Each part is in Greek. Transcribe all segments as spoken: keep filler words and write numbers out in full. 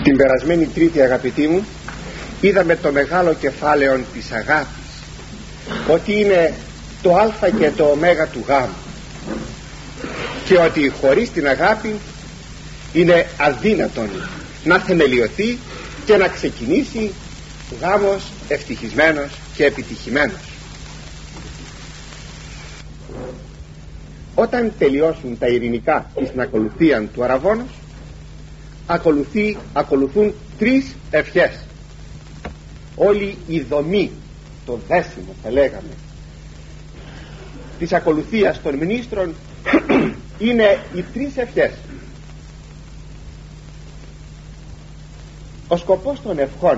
Την περασμένη Τρίτη, αγαπητοί μου, είδαμε το μεγάλο κεφάλαιο της αγάπης, ότι είναι το α και το ω του γάμου, και ότι χωρίς την αγάπη είναι αδύνατον να θεμελιωθεί και να ξεκινήσει γάμος ευτυχισμένος και επιτυχημένος. Όταν τελειώσουν τα ειρηνικά στην ακολουθία του αραβώνος, ακολουθεί, ακολουθούν τρεις ευχές. Όλη η δομή, το δέσιμο θα λέγαμε, της ακολουθίας των μνήστρων είναι οι τρεις ευχές. Ο σκοπός των ευχών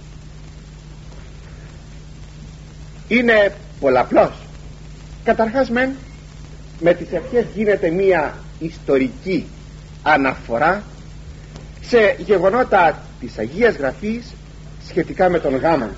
είναι πολλαπλός. Καταρχάς μεν, με τις ευχές γίνεται μία ιστορική αναφορά σε γεγονότα της Αγίας Γραφής σχετικά με τον γάμο,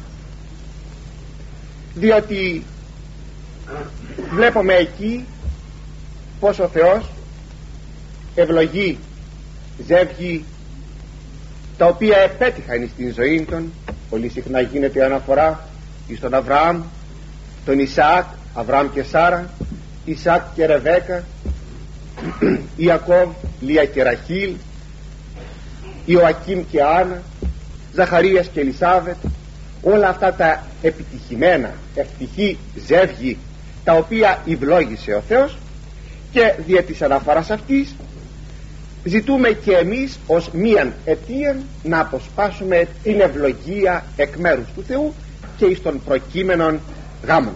διότι βλέπουμε εκεί πως ο Θεός ευλογεί ζεύγη τα οποία επέτυχαν στην ζωή των. Πολύ συχνά γίνεται αναφορά στον Αβραάμ, τον Ισαάκ, Αβραάμ και Σάρα, Ισαάκ και Ρεβέκα, Ιακώβ, Λία και Ραχήλ, Ιωακήμ και Άννα, Ζαχαρίας και Ελισάβετ, όλα αυτά τα επιτυχημένα ευτυχή ζεύγη τα οποία ευλόγησε ο Θεός, και δια της αναφοράς αυτής ζητούμε και εμείς ως μίαν αιτία να αποσπάσουμε την ευλογία εκ μέρους του Θεού και εις των προκείμενων γάμων.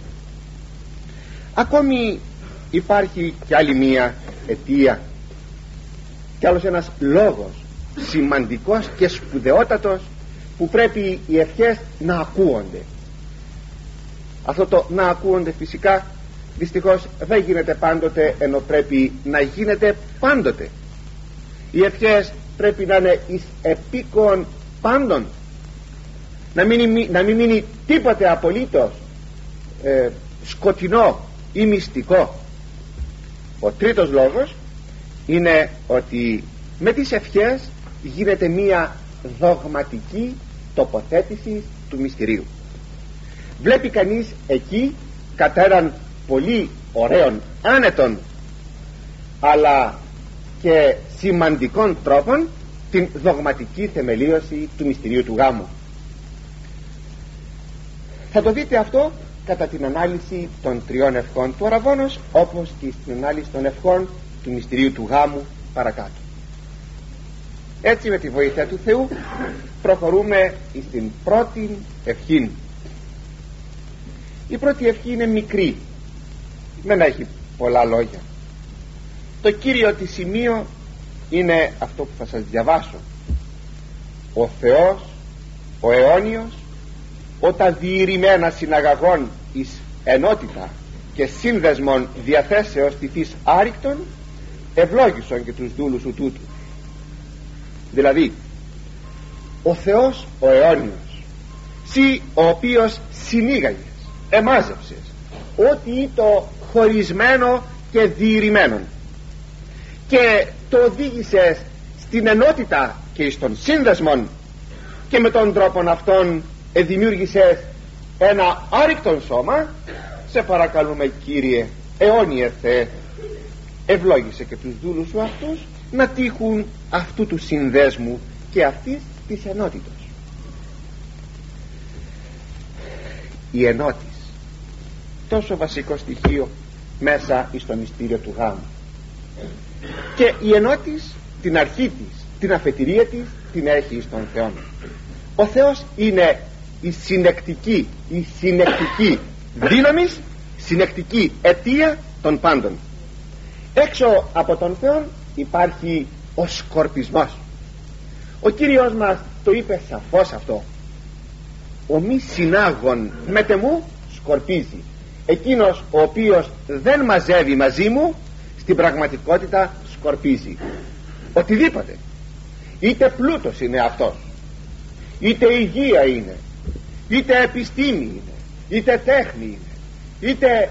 Ακόμη υπάρχει και άλλη μία αιτία και άλλος ένας λόγος σημαντικός και σπουδαιότατος που πρέπει οι ευχές να ακούονται. Αυτό το να ακούονται φυσικά δυστυχώς δεν γίνεται πάντοτε, ενώ πρέπει να γίνεται πάντοτε. Οι ευχές πρέπει να είναι εις επίκον πάντων, να μην, να μην μείνει τίποτε απολύτως ε, σκοτεινό ή μυστικό. Ο τρίτος λόγος είναι ότι με τις ευχές γίνεται μία δογματική τοποθέτηση του μυστηρίου. Βλέπει κανείς εκεί κατά έναν πολύ ωραίων, άνετων αλλά και σημαντικών τρόπων την δογματική θεμελίωση του μυστηρίου του γάμου. Θα το δείτε αυτό κατά την ανάλυση των τριών ευχών του αραβώνος, όπως και στην ανάλυση των ευχών του μυστηρίου του γάμου παρακάτω. Έτσι, με τη βοήθεια του Θεού προχωρούμε στην πρώτη ευχή. Η πρώτη ευχή είναι μικρή, δεν έχει πολλά λόγια. Το κύριο της σημείο είναι αυτό που θα σας διαβάσω. Ο Θεός, ο αιώνιος, ο τα διηρημένα συναγαγών εις ενότητα και σύνδεσμον διαθέσεως τυφής άρρηκτον, ευλόγησον και τους δούλους σου τούτου. Δηλαδή, ο Θεός ο αιώνιος, σύ ο οποίος συνήγαγες, εμάζεψες ό,τι το χωρισμένο και διηρημένο και το οδήγησες στην ενότητα και στον σύνδεσμον, και με τον τρόπον αυτόν εδημιούργησες ένα άρρηκτον σώμα. Σε παρακαλούμε, Κύριε αιώνιε Θεέ, ευλόγησε και τους δούλους σου αυτούς να τύχουν αυτού του συνδέσμου και αυτής της ενότητος. Η ενότης, τόσο βασικό στοιχείο μέσα στο μυστήριο του γάμου. Και η ενότης την αρχή της, την αφετηρία της την έχει στον Θεό. Ο Θεός είναι η συνεκτική, η συνεκτική δύναμη, συνεκτική αιτία των πάντων. Έξω από τον Θεό υπάρχει ο σκορπισμός. Ο Κύριος μας το είπε σαφώς αυτό. Ο μη συνάγων μετεμού σκορπίζει. Εκείνος ο οποίος δεν μαζεύει μαζί μου, στην πραγματικότητα σκορπίζει. Οτιδήποτε, είτε πλούτος είναι αυτός, είτε υγεία είναι, είτε επιστήμη είναι, είτε τέχνη είναι, είτε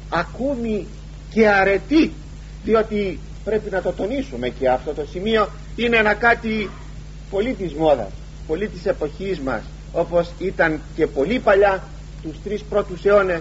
ακόμη και αρετή, διότι πρέπει να το τονίσουμε και αυτό το σημείο, είναι ένα κάτι πολύ της μόδας, πολύ της εποχής μας, όπως ήταν και πολύ παλιά τους τρεις πρώτους αιώνες,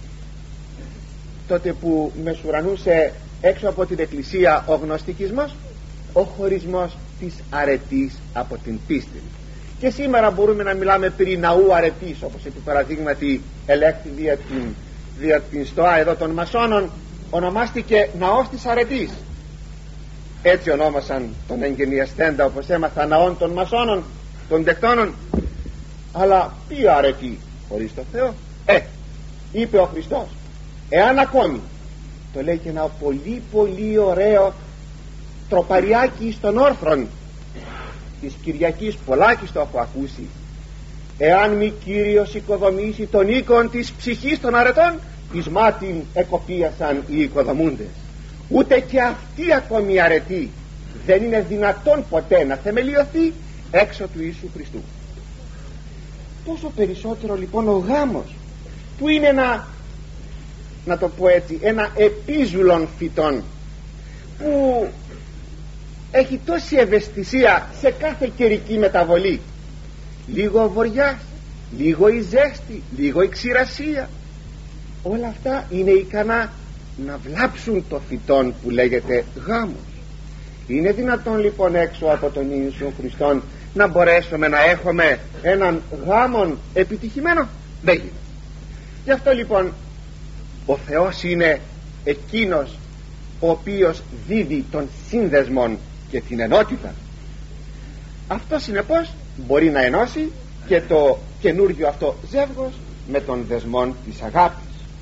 τότε που μεσουρανούσε έξω από την εκκλησία ο γνωστικισμός, ο χωρισμός της αρετής από την πίστη. Και σήμερα μπορούμε να μιλάμε περί ναού αρετής, όπως επί παραδείγματι ελέγχθη δια την, δια την στοά εδώ των μασόνων, ονομάστηκε ναός της αρετής. Έτσι ονόμασαν τον εγγενιαστέντα, όπως έμαθα, ναών των μασόνων, των τεκτώνων. Αλλά ποια αρετή χωρίς το Θεό? Ε, είπε ο Χριστός, εάν ακόμη, το λέει και ένα πολύ πολύ ωραίο τροπαριάκι στον όρθρον της Κυριακής, πολλάκι το έχω ακούσει, εάν μη Κύριος οικοδομήσει τον οίκον της ψυχής των αρετών, εις μάτιν εκοπίασαν οι οικοδομούντες. Ούτε και αυτή ακόμη η αρετή δεν είναι δυνατόν ποτέ να θεμελιωθεί έξω του Ιησού Χριστού. Τόσο περισσότερο λοιπόν ο γάμος, που είναι ένα, να το πω έτσι, ένα επίζουλον φυτόν, που έχει τόση ευαισθησία σε κάθε καιρική μεταβολή, λίγο βοριάς, λίγο η ζέστη, λίγο η ξηρασία, όλα αυτά είναι ικανά να βλάψουν το φυτόν που λέγεται γάμος. Είναι δυνατόν λοιπόν έξω από τον Ιησού Χριστόν να μπορέσουμε να έχουμε έναν γάμον επιτυχημένο? Δεν γίνεται. Γι' αυτό λοιπόν ο Θεός είναι εκείνος ο οποίος δίδει τον σύνδεσμον και την ενότητα. Αυτό συνεπώς μπορεί να ενώσει και το καινούργιο αυτό ζεύγος με τον δεσμόν της αγάπης.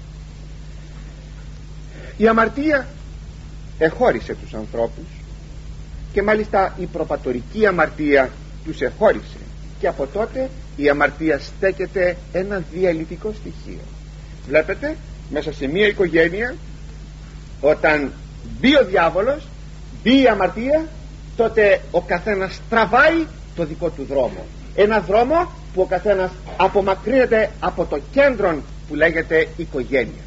Η αμαρτία εχώρισε τους ανθρώπους, και μάλιστα η προπατορική αμαρτία τους εχώρισε, και από τότε η αμαρτία στέκεται ένα διαλυτικό στοιχείο. Βλέπετε, μέσα σε μια οικογένεια, όταν μπει ο διάβολος, μπει η αμαρτία, τότε ο καθένας τραβάει το δικό του δρόμο, ένα δρόμο που ο καθένας απομακρύνεται από το κέντρο που λέγεται οικογένεια.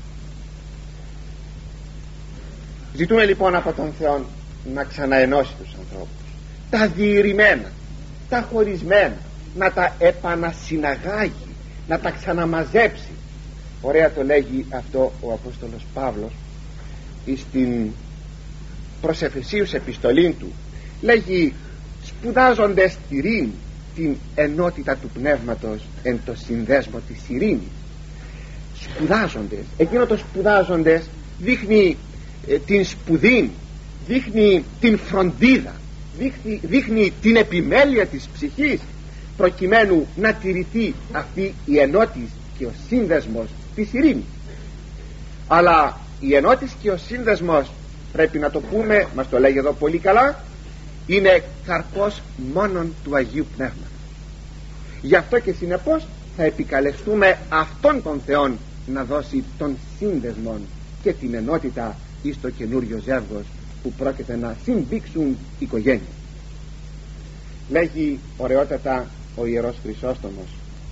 Ζητούμε λοιπόν από τον Θεό να ξαναενώσει τους ανθρώπους, τα διηρημένα, τα χωρισμένα, να τα επανασυναγάγει, να τα ξαναμαζέψει. Ωραία το λέγει αυτό ο Απόστολος Παύλος στην προς Εφεσίους επιστολή του. Λέγει, σπουδάζοντες ειρήνη, την ενότητα του πνεύματος εν το συνδέσμο της ειρήνης. Σπουδάζοντες, εκείνο το σπουδάζοντες δείχνει ε, την σπουδή, δείχνει την φροντίδα, δείχνει, δείχνει την επιμέλεια της ψυχής, προκειμένου να τηρηθεί αυτή η ενότηση και ο σύνδεσμος της ειρήνης. Αλλά η ενότηση και ο σύνδεσμος, πρέπει να το πούμε, μας το λέγει εδώ πολύ καλά, είναι καρπός μόνον του Αγίου Πνεύματος. Γι' αυτό και συνεπώς θα επικαλεστούμε αυτόν τον Θεόν να δώσει τον σύνδεσμο και την ενότητα εις το καινούριο ζεύγος που πρόκειται να συμπήξουν οικογένεια. Λέγει ωραιότατα ο Ιερός Χρυσόστομος,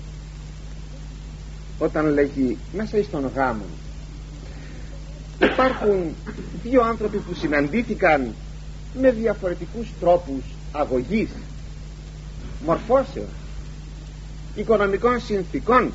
όταν λέγει μέσα εις τον γάμο υπάρχουν δύο άνθρωποι που συναντήθηκαν με διαφορετικούς τρόπους αγωγής, μορφώσεων, οικονομικών συνθήκων,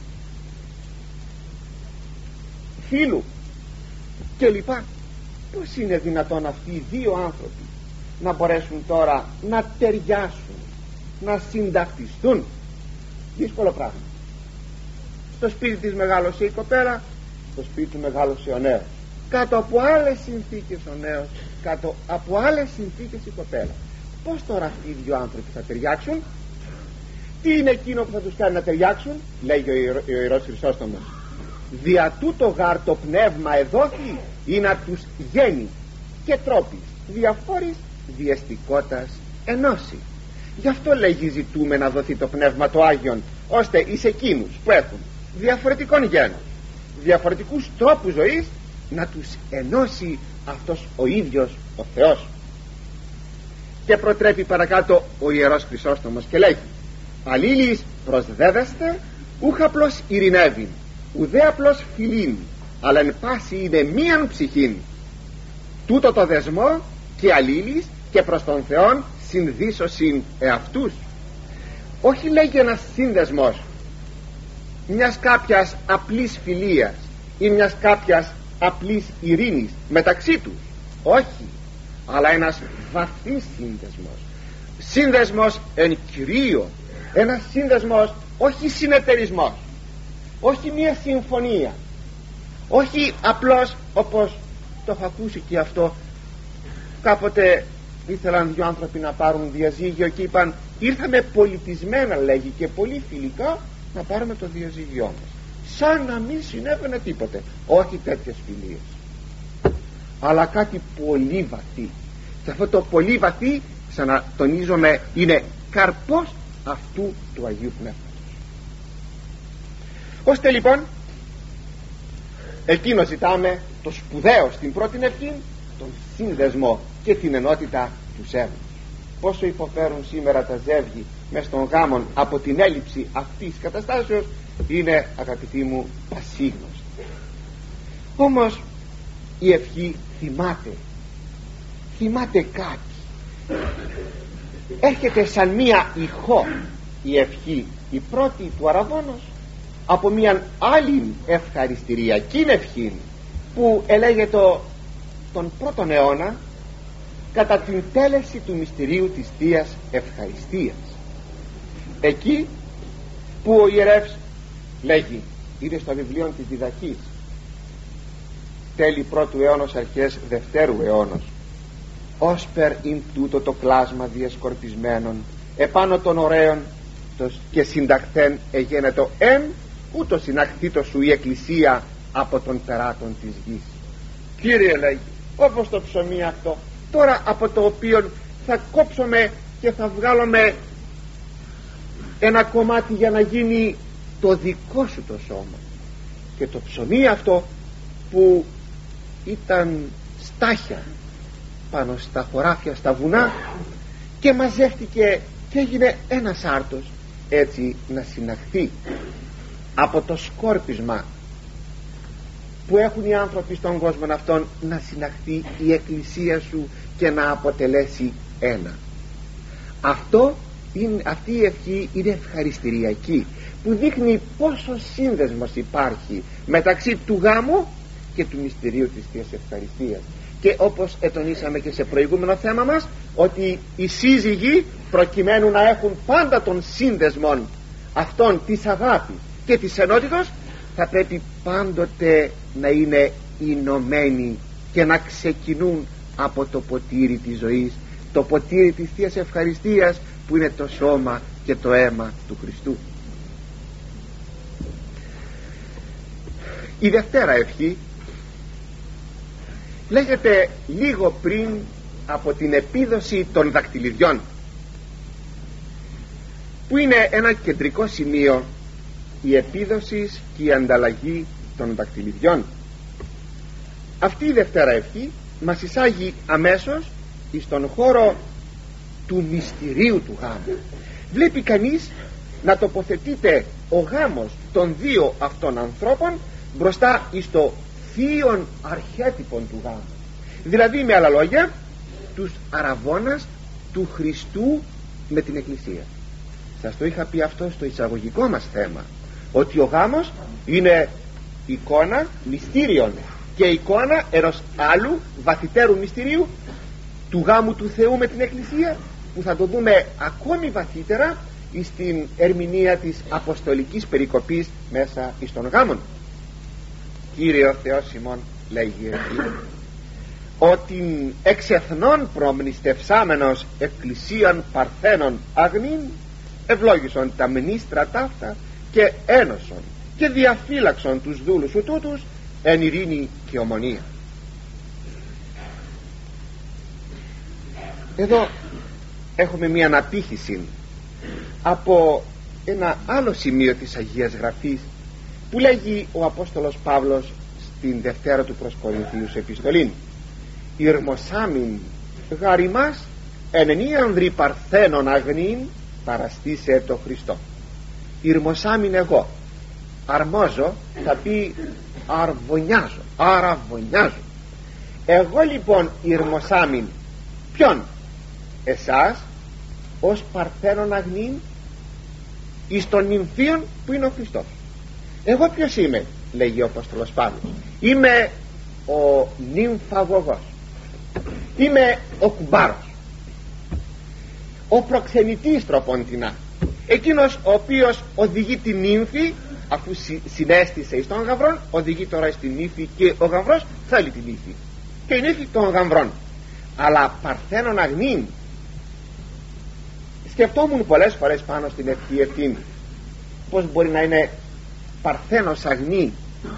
φίλου κλπ. Πώς είναι δυνατόν αυτοί οι δύο άνθρωποι να μπορέσουν τώρα να ταιριάσουν, να συνταυτιστούν? Δύσκολο πράγμα. Στο σπίτι της μεγάλωσε η κοπέλα, στο σπίτι του μεγάλωσε ο νέος, κάτω από άλλες συνθήκες ο νέος, κάτω από άλλες συνθήκες η κοπέλα. Πώς τώρα αυτοί οι δύο άνθρωποι θα ταιριάξουν? Τι είναι εκείνο που θα τους κάνει να ταιριάξουν? Λέγει ο Ιερός Χρυσόστομος, δια τούτο γάρ το πνεύμα εδόθη ή να τους γένει και τρόπης διαφόρης διαστικότητας ενώσει. Γι' αυτό λέγει ζητούμε να δοθεί το πνεύμα το Άγιον, ώστε εις εκείνους που έχουν διαφορετικών γένων, διαφορετικούς τρόπους ζωής, να τους ενώσει αυτός ο ίδιος ο Θεός. Και προτρέπει παρακάτω ο Ιερός Χρυσόστομος και λέγει, αλλήλεις προσδέδεστε ούχ απλώς ειρηνεύειν, ουδέ απλώς φιλήν, αλλά εν πάση είναι μίαν ψυχήν. Τούτο το δεσμό και αλλήλεις και προς τον Θεόν συνδύσωσιν εαυτούς. Όχι, λέγει, ένας σύνδεσμος μιας κάποιας απλής φιλίας ή μιας κάποιας απλής ειρήνης μεταξύ τους. Όχι, αλλά ένας βαθύς σύνδεσμος, σύνδεσμος εν κυρίω, ένας σύνδεσμος, όχι συνεταιρισμός, όχι μια συμφωνία, όχι απλώς, όπως το έχω ακούσει και αυτό, κάποτε ήθελαν δύο άνθρωποι να πάρουν διαζύγιο και είπαν, ήρθαμε πολιτισμένα, λέγει, και πολύ φιλικά να πάρουμε το διαζύγιό μας, σαν να μην συνέβαινε τίποτε. Όχι τέτοιες φιλίες, αλλά κάτι πολύ βαθύ, και αυτό το πολύ βαθύ, ξανατονίζομαι, είναι καρπός αυτού του Αγίου Πνεύματος. Ώστε λοιπόν εκείνο ζητάμε το σπουδαίο στην πρώτη ευχή, τον σύνδεσμο και την ενότητα του ζεύγους. Πόσο υποφέρουν σήμερα τα ζεύγη μες των γάμων από την έλλειψη αυτής της καταστάσεως είναι, αγαπητοί μου, πασίγνωστη. Όμως η ευχή θυμάται, θυμάται κάτι, έρχεται σαν μία ηχό η ευχή, η πρώτη του Αραβώνος, από μίαν άλλη ευχαριστηριακή ευχή που ελέγεται τον πρώτον αιώνα κατά την τέλεση του μυστηρίου της Θείας Ευχαριστίας. Εκεί που ο ιερεύς λέγει, είναι στο βιβλίο της Διδαχής, τέλη πρώτου αιώνος αρχές δευτέρου αιώνος, όσπερ ειν τούτο το κλάσμα διασκορπισμένων επάνω των ωραίων και συνταχθέν εγένετο εν, ούτω συναχθήτω σου η εκκλησία από των περάτων της γης. Κύριε, λέγει, όπως το ψωμί αυτό τώρα, από το οποίο θα κόψουμε και θα βγάλουμε ένα κομμάτι για να γίνει το δικό σου το σώμα, και το ψωμί αυτό που ήταν στάχια πάνω στα χωράφια, στα βουνά, και μαζεύτηκε και έγινε ένας άρτος, έτσι να συναχθεί από το σκόρπισμα που έχουν οι άνθρωποι στον κόσμο αυτόν, να συναχθεί η εκκλησία σου και να αποτελέσει ένα. Αυτό είναι, αυτή η ευχή είναι ευχαριστηριακή, που δείχνει πόσο σύνδεσμος υπάρχει μεταξύ του γάμου και του μυστηρίου της Θείας Ευχαριστίας. Και όπως ετονίσαμε και σε προηγούμενο θέμα μας, ότι οι σύζυγοι, προκειμένου να έχουν πάντα τον σύνδεσμο αυτόν της αγάπης και της ενότητος, θα πρέπει πάντοτε να είναι ενωμένοι και να ξεκινούν από το ποτήρι της ζωής, το ποτήρι της Θείας Ευχαριστίας, που είναι το σώμα και το αίμα του Χριστού. Η Δευτέρα ευχή λέγεται λίγο πριν από την επίδοση των δακτυλιδιών, που είναι ένα κεντρικό σημείο, η επίδοση και η ανταλλαγή των δακτυλιδιών. Αυτή η Δευτέρα ευχή μας εισάγει αμέσως στον χώρο του μυστηρίου του γάμου. Βλέπει κανείς να τοποθετείται ο γάμος των δύο αυτών ανθρώπων μπροστά στο θείον αρχέτυπον του γάμου, δηλαδή με άλλα λόγια τους αραβώνας του Χριστού με την Εκκλησία. Σας το είχα πει αυτό στο εισαγωγικό μας θέμα, ότι ο γάμος είναι εικόνα μυστήριων και εικόνα ενός άλλου βαθυτέρου μυστηρίου, του γάμου του Θεού με την Εκκλησία, που θα το δούμε ακόμη βαθύτερα στην ερμηνεία της αποστολικής περικοπής μέσα εις των γάμων. Κύριε ο Θεός ημών, λέγει εκεί, ότι εξ εθνών προμνηστευσάμενος εκκλησίαν παρθένων αγνήν ευλόγησον τα μνήστρα ταύτα και ένωσον και διαφύλαξον τους δούλους σου τούτους εν ειρήνη και ομονία. Εδώ έχουμε μία αναπήχηση από ένα άλλο σημείο της Αγίας Γραφής, που λέγει ο Απόστολος Παύλος στην Δευτέρα του προς Κορινθίους επιστολήν, «Ηρμοσάμιν γαριμάς εν ενίανδρη παρθένων αγνήν παραστήσε το Χριστό». Ηρμοσάμιν εγώ, αρμόζω, θα πει αρβωνιάζω, αραβωνιάζω. Εγώ λοιπόν ηρμοσάμιν ποιον? εσάς ως παρθένον αγνήν εις των νυμφίων που είναι ο Χριστός. Εγώ ποιος είμαι, λέγει ο Απόστολος Παύλος? Είμαι ο νυμφαγωγός, είμαι ο κουμπάρος, ο προξενητής τροποντινά, εκείνος ο οποίος οδηγεί την νύμφη, αφού συνέστησε εις τον γαμβρόν, οδηγεί τώρα στην νύφη και ο γαμβρός θέλει την νύφη και η νύφη των γαμβρών. Αλλά παρθένον αγνήν, σκεφτόμουν πολλές φορές πάνω στην ευχή αυτή, πως μπορεί να είναι παρθένος αγνή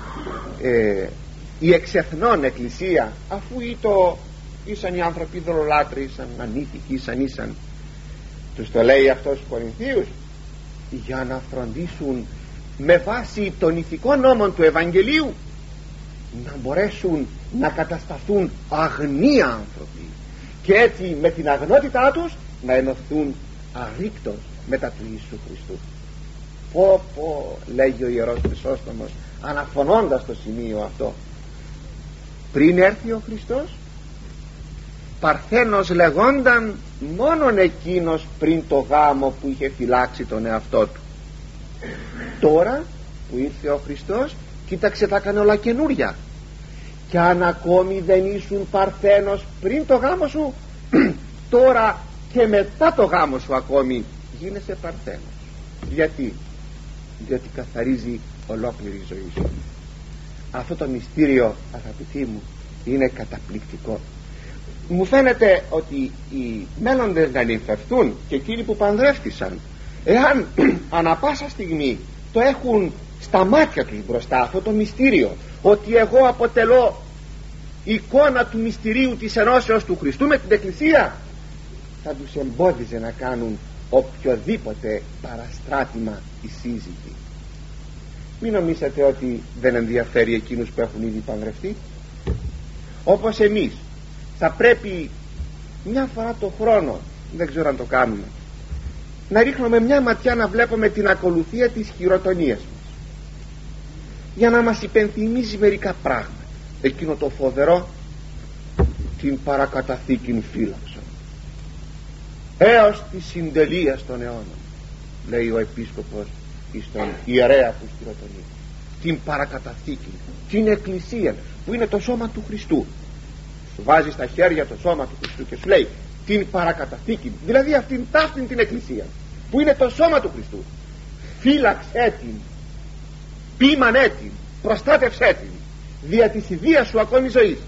ε, η εξεθνών εκκλησία, αφού ήτο ήσαν οι άνθρωποι δολολάτροι, ήσαν ανήθικοι, ήσαν ήσαν. Τους το λέει αυτός στους Κορινθίους για να φροντίσουν με βάση των ηθικών νόμων του Ευαγγελίου να μπορέσουν να κατασταθούν αγνοί άνθρωποι και έτσι με την αγνότητά τους να ενωθούν αρρήκτως μετά του Ιησού Χριστού. Πω πω, λέγει ο Ιερός Χρυσόστομος αναφωνώντας το σημείο αυτό, πριν έρθει ο Χριστός παρθένος λεγόνταν μόνον εκείνος πριν το γάμο που είχε φυλάξει τον εαυτό του. Τώρα που ήρθε ο Χριστός, κοίταξε, τα έκανε όλα καινούρια. Και αν ακόμη δεν ήσουν παρθένος πριν το γάμο σου, τώρα και μετά το γάμο σου ακόμη γίνεσαι παρθένος. Γιατί? Διότι καθαρίζει ολόκληρη η ζωή σου. Αυτό το μυστήριο, αγαπητοί μου, είναι καταπληκτικό. Μου φαίνεται ότι οι μέλλοντες να νυμφευτούν και εκείνοι που παντρεύτησαν, εάν ανα πάσα στιγμή το έχουν στα μάτια τους μπροστά αυτό το μυστήριο, ότι εγώ αποτελώ εικόνα του μυστηρίου της ενώσεως του Χριστού με την Εκκλησία, θα τους εμπόδιζε να κάνουν οποιοδήποτε παραστράτημα οι σύζυγοι. Μην νομίζετε ότι δεν ενδιαφέρει εκείνους που έχουν ήδη παντρευτεί. Όπως εμείς θα πρέπει μια φορά το χρόνο, δεν ξέρω αν το κάνουμε, να ρίχνουμε μια ματιά να βλέπουμε την ακολουθία της χειροτονίας μας, για να μας υπενθυμίζει μερικά πράγματα. Εκείνο το φοβερό, την παρακαταθήκην φύλαξον έως τη συντελεία των αιώνων, λέει ο επίσκοπος στον ιερέα που χειροτονεί. Την παρακαταθήκην, την εκκλησία που είναι το σώμα του Χριστού. Σου βάζει στα χέρια το σώμα του Χριστού και σου λέει την παρακαταθήκην, δηλαδή αυτήν ταύτην την εκκλησία που είναι το σώμα του Χριστού. Φύλαξέ την, ποίμανέ την, προστάτευσέ την δια της ιδείας σου ακόμη ζωής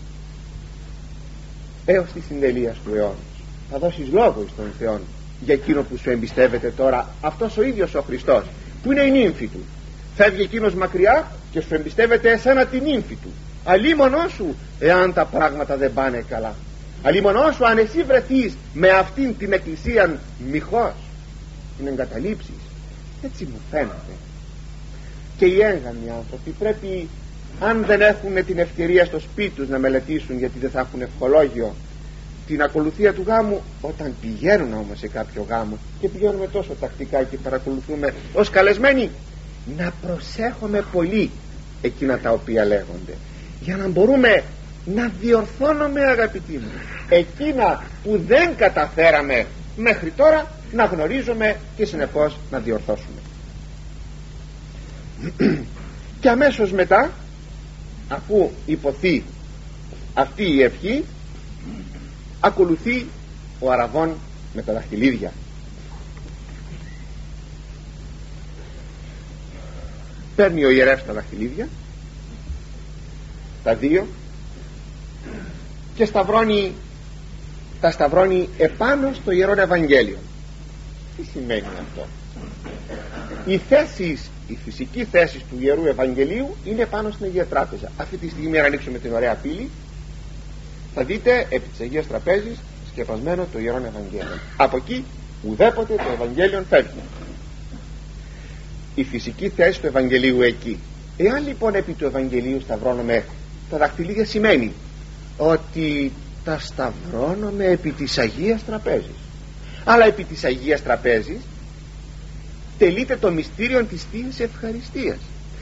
έως τη συντελεία του αιώνος. Θα δώσεις λόγο εις τον Θεό για εκείνο που σου εμπιστεύεται τώρα αυτός ο ίδιος ο Χριστός που είναι η νύμφη του. Φεύγει εκείνος μακριά και σου εμπιστεύεται εσένα την νύμφη του. Αλίμονό σου εάν τα πράγματα δεν πάνε καλά, αλίμονό σου αν εσύ βρεθείς με αυτήν την εκκλησία μοιχός, την εγκαταλείψεις. Έτσι μου φαίνεται. Και οι έγγαμοι άνθρωποι πρέπει, αν δεν έχουν την ευκαιρία στο σπίτι τους να μελετήσουν, γιατί δεν θα έχουν ευχολόγιο, την ακολουθία του γάμου, όταν πηγαίνουν όμως σε κάποιο γάμο, και πηγαίνουμε τόσο τακτικά και παρακολουθούμε ως καλεσμένοι, να προσέχουμε πολύ εκείνα τα οποία λέγονται, για να μπορούμε να διορθώνουμε, αγαπητοί μου, εκείνα που δεν καταφέραμε μέχρι τώρα να γνωρίζουμε και συνεπώς να διορθώσουμε. Και αμέσως μετά, αφού υποθεί αυτή η ευχή, ακολουθεί ο αραβών με τα δαχτυλίδια. Παίρνει ο ιερεύς τα δαχτυλίδια, τα δύο, και σταυρώνει, τα σταυρώνει επάνω στο Ιερό Ευαγγέλιο. Τι σημαίνει αυτό? Οι θέσεις, η φυσική θέση του Ιερού Ευαγγελίου είναι πάνω στην Αγία Τράπεζα. Αυτή τη στιγμή, αν ανοίξουμε την ωραία πύλη, θα δείτε επί της Αγίας Τραπέζης σκεπασμένο το Ιερό Ευαγγέλιο. Από εκεί ουδέποτε το Ευαγγέλιο φεύγει. Η φυσική θέση του Ευαγγελίου εκεί. Εάν λοιπόν επί του Ευαγγελίου σταυρώνουμε τα δαχτυλίδια, σημαίνει ότι τα σταυρώνουμε επί της Αγίας Τραπέζης. Αλλά επί της Αγίας Τραπέζης τελείται το μυστήριο της Θείας Ευχαριστίας.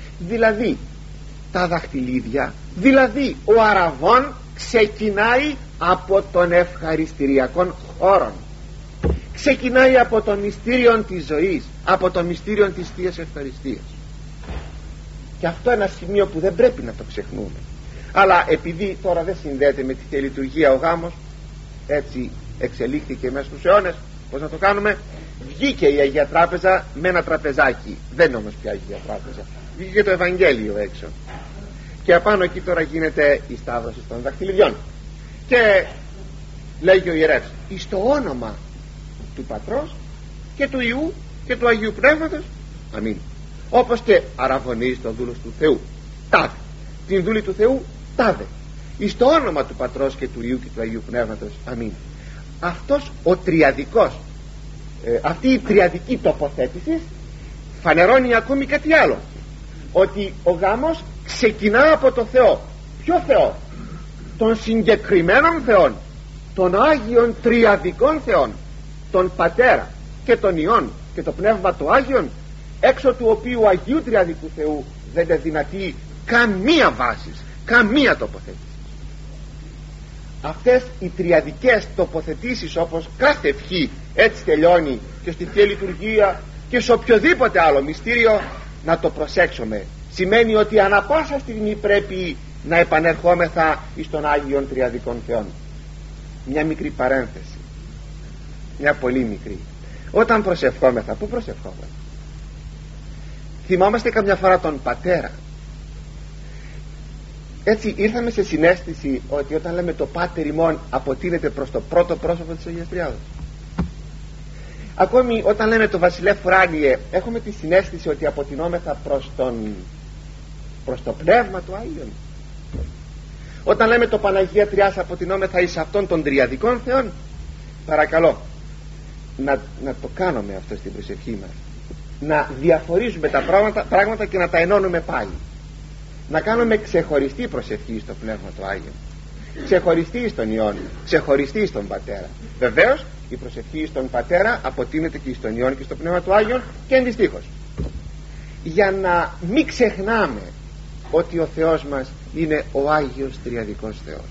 Δηλαδή τα δαχτυλίδια, δηλαδή ο αραβών ξεκινάει από τον ευχαριστηριακών χώρων, ξεκινάει από το μυστήριο της ζωής, από το μυστήριο της Θείας Ευχαριστίας. Και αυτό είναι ένα σημείο που δεν πρέπει να το ξεχνούμε. Αλλά επειδή τώρα δεν συνδέεται με τη Θεία Λειτουργία ο γάμος, έτσι εξελίχθηκε μέσα στους αιώνες, πώς να το κάνουμε? Βγήκε η Αγία Τράπεζα με ένα τραπεζάκι, δεν είναι όμως πια Αγία Τράπεζα, βγήκε το Ευαγγέλιο έξω, και απάνω εκεί τώρα γίνεται η σταύρωση των δακτυλιδιών, και λέγει ο ιερεύς εις το όνομα του Πατρός και του Υιού και του Αγίου Πνεύματος, αμήν. Όπως και αραβωνείς τον δούλος του Θεού, τάδε, την δούλη του Θεού, τάδε, εις το όνομα του Πατρός και του Υιού και του Αγίου Πνεύματος, αμήν. Αυτός ο τριαδικός, ε, αυτή η τριαδική τοποθέτηση φανερώνει ακόμη κάτι άλλο, ότι ο γάμος ξεκινά από το Θεό. Ποιο Θεό? Των συγκεκριμένων Θεών, των Άγιων Τριαδικών Θεών, τον Πατέρα και τον Υιόν και το Πνεύμα το Άγιον, έξω του οποίου Αγίου Τριαδικού Θεού δεν είναι δυνατή καμία βάση, καμία τοποθέτηση. Αυτές οι τριαδικές τοποθετήσεις, όπως κάθε ευχή έτσι τελειώνει και στη Θεία Λειτουργία και σε οποιοδήποτε άλλο μυστήριο, να το προσέξουμε. Σημαίνει ότι ανά πάσα στιγμή πρέπει να επανερχόμεθα εις των Άγιων Τριαδικών Θεών. Μια μικρή παρένθεση, μια πολύ μικρή. Όταν προσευχόμεθα, πού προσευχόμεθα? Θυμόμαστε καμιά φορά τον Πατέρα? Έτσι ήρθαμε σε συναίσθηση ότι όταν λέμε το Πάτερ ημών αποτείνεται προς το πρώτο πρόσωπο της Αγίας Τριάδος. Ακόμη όταν λέμε το Βασιλεύ Ουράνιε, έχουμε τη συναίσθηση ότι αποτεινόμεθα προς, τον, προς το Πνεύμα του Άγιον. Όταν λέμε το Παναγία Τριάς, αποτεινόμεθα εις αυτών των τριαδικών Θεών. Παρακαλώ να, να το κάνουμε αυτό στην προσευχή μας, να διαφορίζουμε τα πράγματα, πράγματα και να τα ενώνουμε πάλι, να κάνουμε ξεχωριστή προσευχή στο Πνεύμα του Άγιον, ξεχωριστή στον Υιόν, ξεχωριστή στον Πατέρα. Βεβαίως η προσευχή στον Πατέρα αποτείνεται και στον Υιόν και στο Πνεύμα του Άγιον και αντιστοίχως, για να μην ξεχνάμε ότι ο Θεός μας είναι ο Άγιος Τριαδικός Θεός.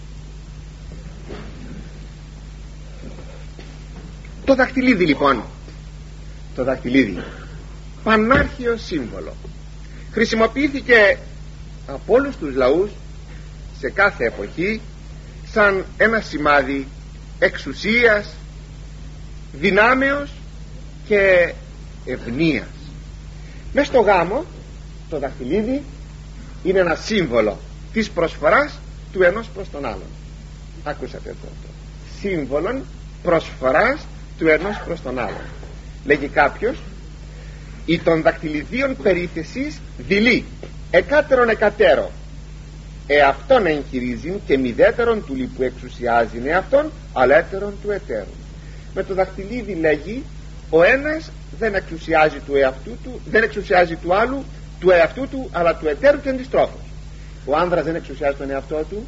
Το δαχτυλίδι λοιπόν, το δαχτυλίδι, πανάρχιο σύμβολο, χρησιμοποιήθηκε από όλους τους λαούς σε κάθε εποχή σαν ένα σημάδι εξουσίας, δυνάμεως και ευνοίας. μες στο γάμο το δαχτυλίδι είναι ένα σύμβολο της προσφοράς του ενός προς τον άλλον. Ακούσατε αυτό? Σύμβολον προσφοράς του ενός προς τον άλλον. Λέγει κάποιος, η των δακτυλιδίων περίθεσης δειλή εκάτερον εκατέρο εαυτόν εγχειρίζειν και μηδέτερον του λιπού εξουσιάζει εαυτόν αλέτερον του εταίρου. Με το δαχτυλίδι λέγει, ο ένας δεν εξουσιάζει του εαυτού του, δεν εξουσιάζει του άλλου του εαυτού του, αλλά του εταίρου και αντιστρόφως. Ο άνδρας δεν εξουσιάζει τον εαυτό του,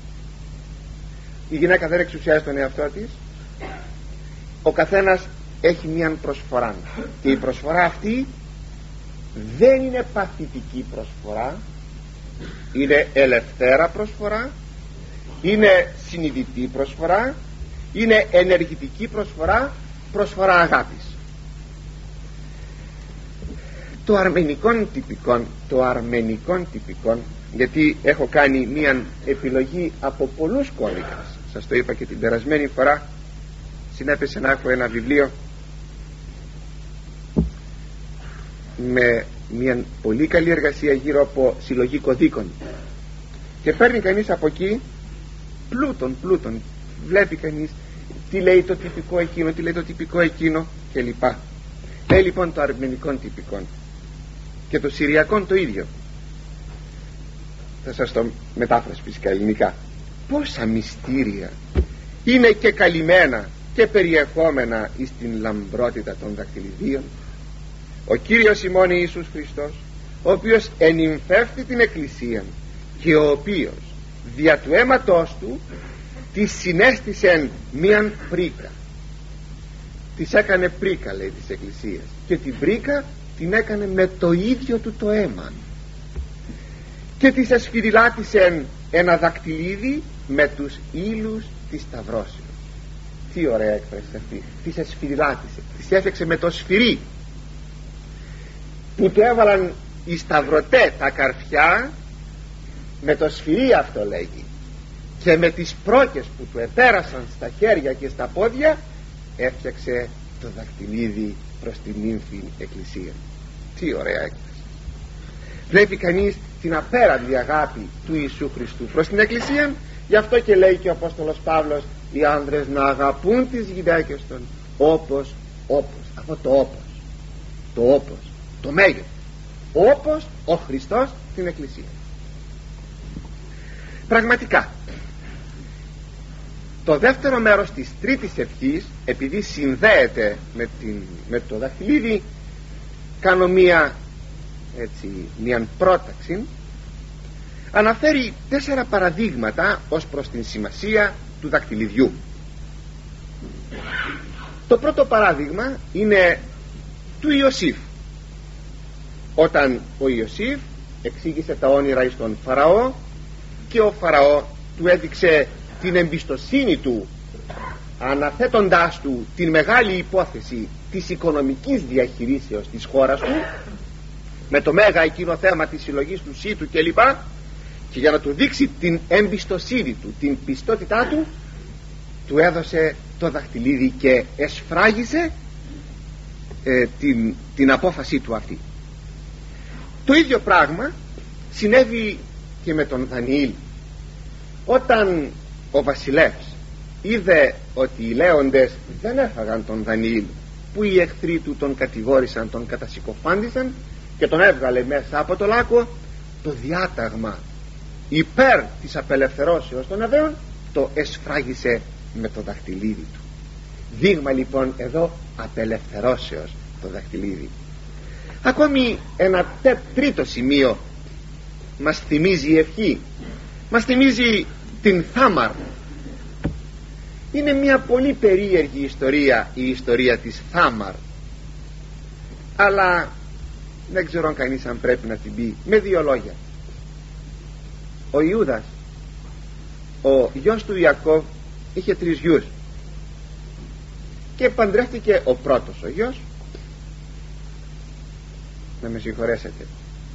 η γυναίκα δεν εξουσιάζει τον εαυτό της. Ο καθένας έχει μια προσφορά, και η προσφορά αυτή δεν είναι παθητική προσφορά, είναι ελευθέρα προσφορά, είναι συνειδητή προσφορά, είναι ενεργητική προσφορά, προσφορά αγάπης. Το αρμενικόν τυπικόν, το αρμενικόν τυπικόν, γιατί έχω κάνει μια επιλογή από πολλούς κώδικας, σας το είπα και την περασμένη φορά, συνέπεσε να έχω ένα βιβλίο με μια πολύ καλή εργασία γύρω από συλλογή κωδίκων, και παίρνει κανείς από εκεί πλούτον πλούτον, βλέπει κανείς τι λέει το τυπικό εκείνο, τι λέει το τυπικό εκείνο κλπ. Λέει λοιπόν το αρμενικόν τυπικόν και το συριακόν το ίδιο. Θα σας το μετάφρασω φυσικά ελληνικά. Πόσα μυστήρια είναι και καλυμμένα και περιεχόμενα εις την λαμπρότητα των δακτυλιδίων. Ο Κύριος ημών Ιησούς Χριστός, ο οποίος ενυμφεύθη την Εκκλησία και ο οποίος δια του αίματος του της συνέστησεν μίαν πρίκα, της έκανε πρίκα, λέει, της Εκκλησίας, και την πρίκα την έκανε με το ίδιο του το αίμα, και της εσφυριλάτησεν ένα δακτυλίδι με τους ύλους της σταυρώσεως. Τι ωραία έκφραση αυτή. Τις εσφυριλάτησε, τις έφτιαξε με το σφυρί που του έβαλαν οι σταυρωτέ τα καρφιά, με το σφυρί αυτό λέγει, και με τις πρόκες που του επέρασαν στα χέρια και στα πόδια έφτιαξε το δακτυλίδι προς την νύμφη εκκλησία. Τι ωραία έκφραση. Βλέπει κανείς την απέραντη αγάπη του Ιησού Χριστού προς την εκκλησία. Γι' αυτό και λέει και ο Απόστολος Παύλος, οι άνδρες να αγαπούν τις γυναίκες των όπως, όπως, αυτό το όπως, το όπως, το μέγεθος, όπως ο Χριστός την εκκλησία. Πραγματικά το δεύτερο μέρος της τρίτης ευχής, επειδή συνδέεται με, την, με το δαχτυλίδι, κάνω μία έτσι, μία πρόταξη. Αναφέρει τέσσερα παραδείγματα ως προς την σημασία του δακτυλιδιού. Το πρώτο παράδειγμα είναι του Ιωσήφ, όταν ο Ιωσήφ εξήγησε τα όνειρα εις τον Φαραώ και ο Φαραώ του έδειξε την εμπιστοσύνη του, αναθέτοντάς του την μεγάλη υπόθεση της οικονομικής διαχειρίσεως της χώρας του, με το μέγα εκείνο θέμα της συλλογής του σύτου κλπ. Και για να του δείξει την εμπιστοσύνη του, την πιστότητά του, του έδωσε το δαχτυλίδι και εσφράγισε ε, την, την απόφασή του αυτή. Το ίδιο πράγμα συνέβη και με τον Δανιήλ. Όταν ο βασιλεύς είδε ότι οι λέοντες δεν έφαγαν τον Δανιήλ, που οι εχθροί του τον κατηγόρησαν, τον κατασυκοφάντησαν και τον έβγαλε μέσα από το λάκκο, το διάταγμα υπέρ της απελευθερώσεως των Εβραίων το εσφράγισε με το δαχτυλίδι του. Δείγμα λοιπόν εδώ απελευθερώσεως το δαχτυλίδι. Ακόμη ένα τρίτο σημείο μας θυμίζει η ευχή, μας θυμίζει την Θάμαρ. Είναι μια πολύ περίεργη ιστορία η ιστορία της Θάμαρ, αλλά δεν ξέρω αν κανείς αν πρέπει να την πει με δύο λόγια. Ο Ιούδας, ο γιος του Ιακώβ, είχε τρεις γιους και παντρεύτηκε ο πρώτος ο γιος, να με συγχωρέσετε,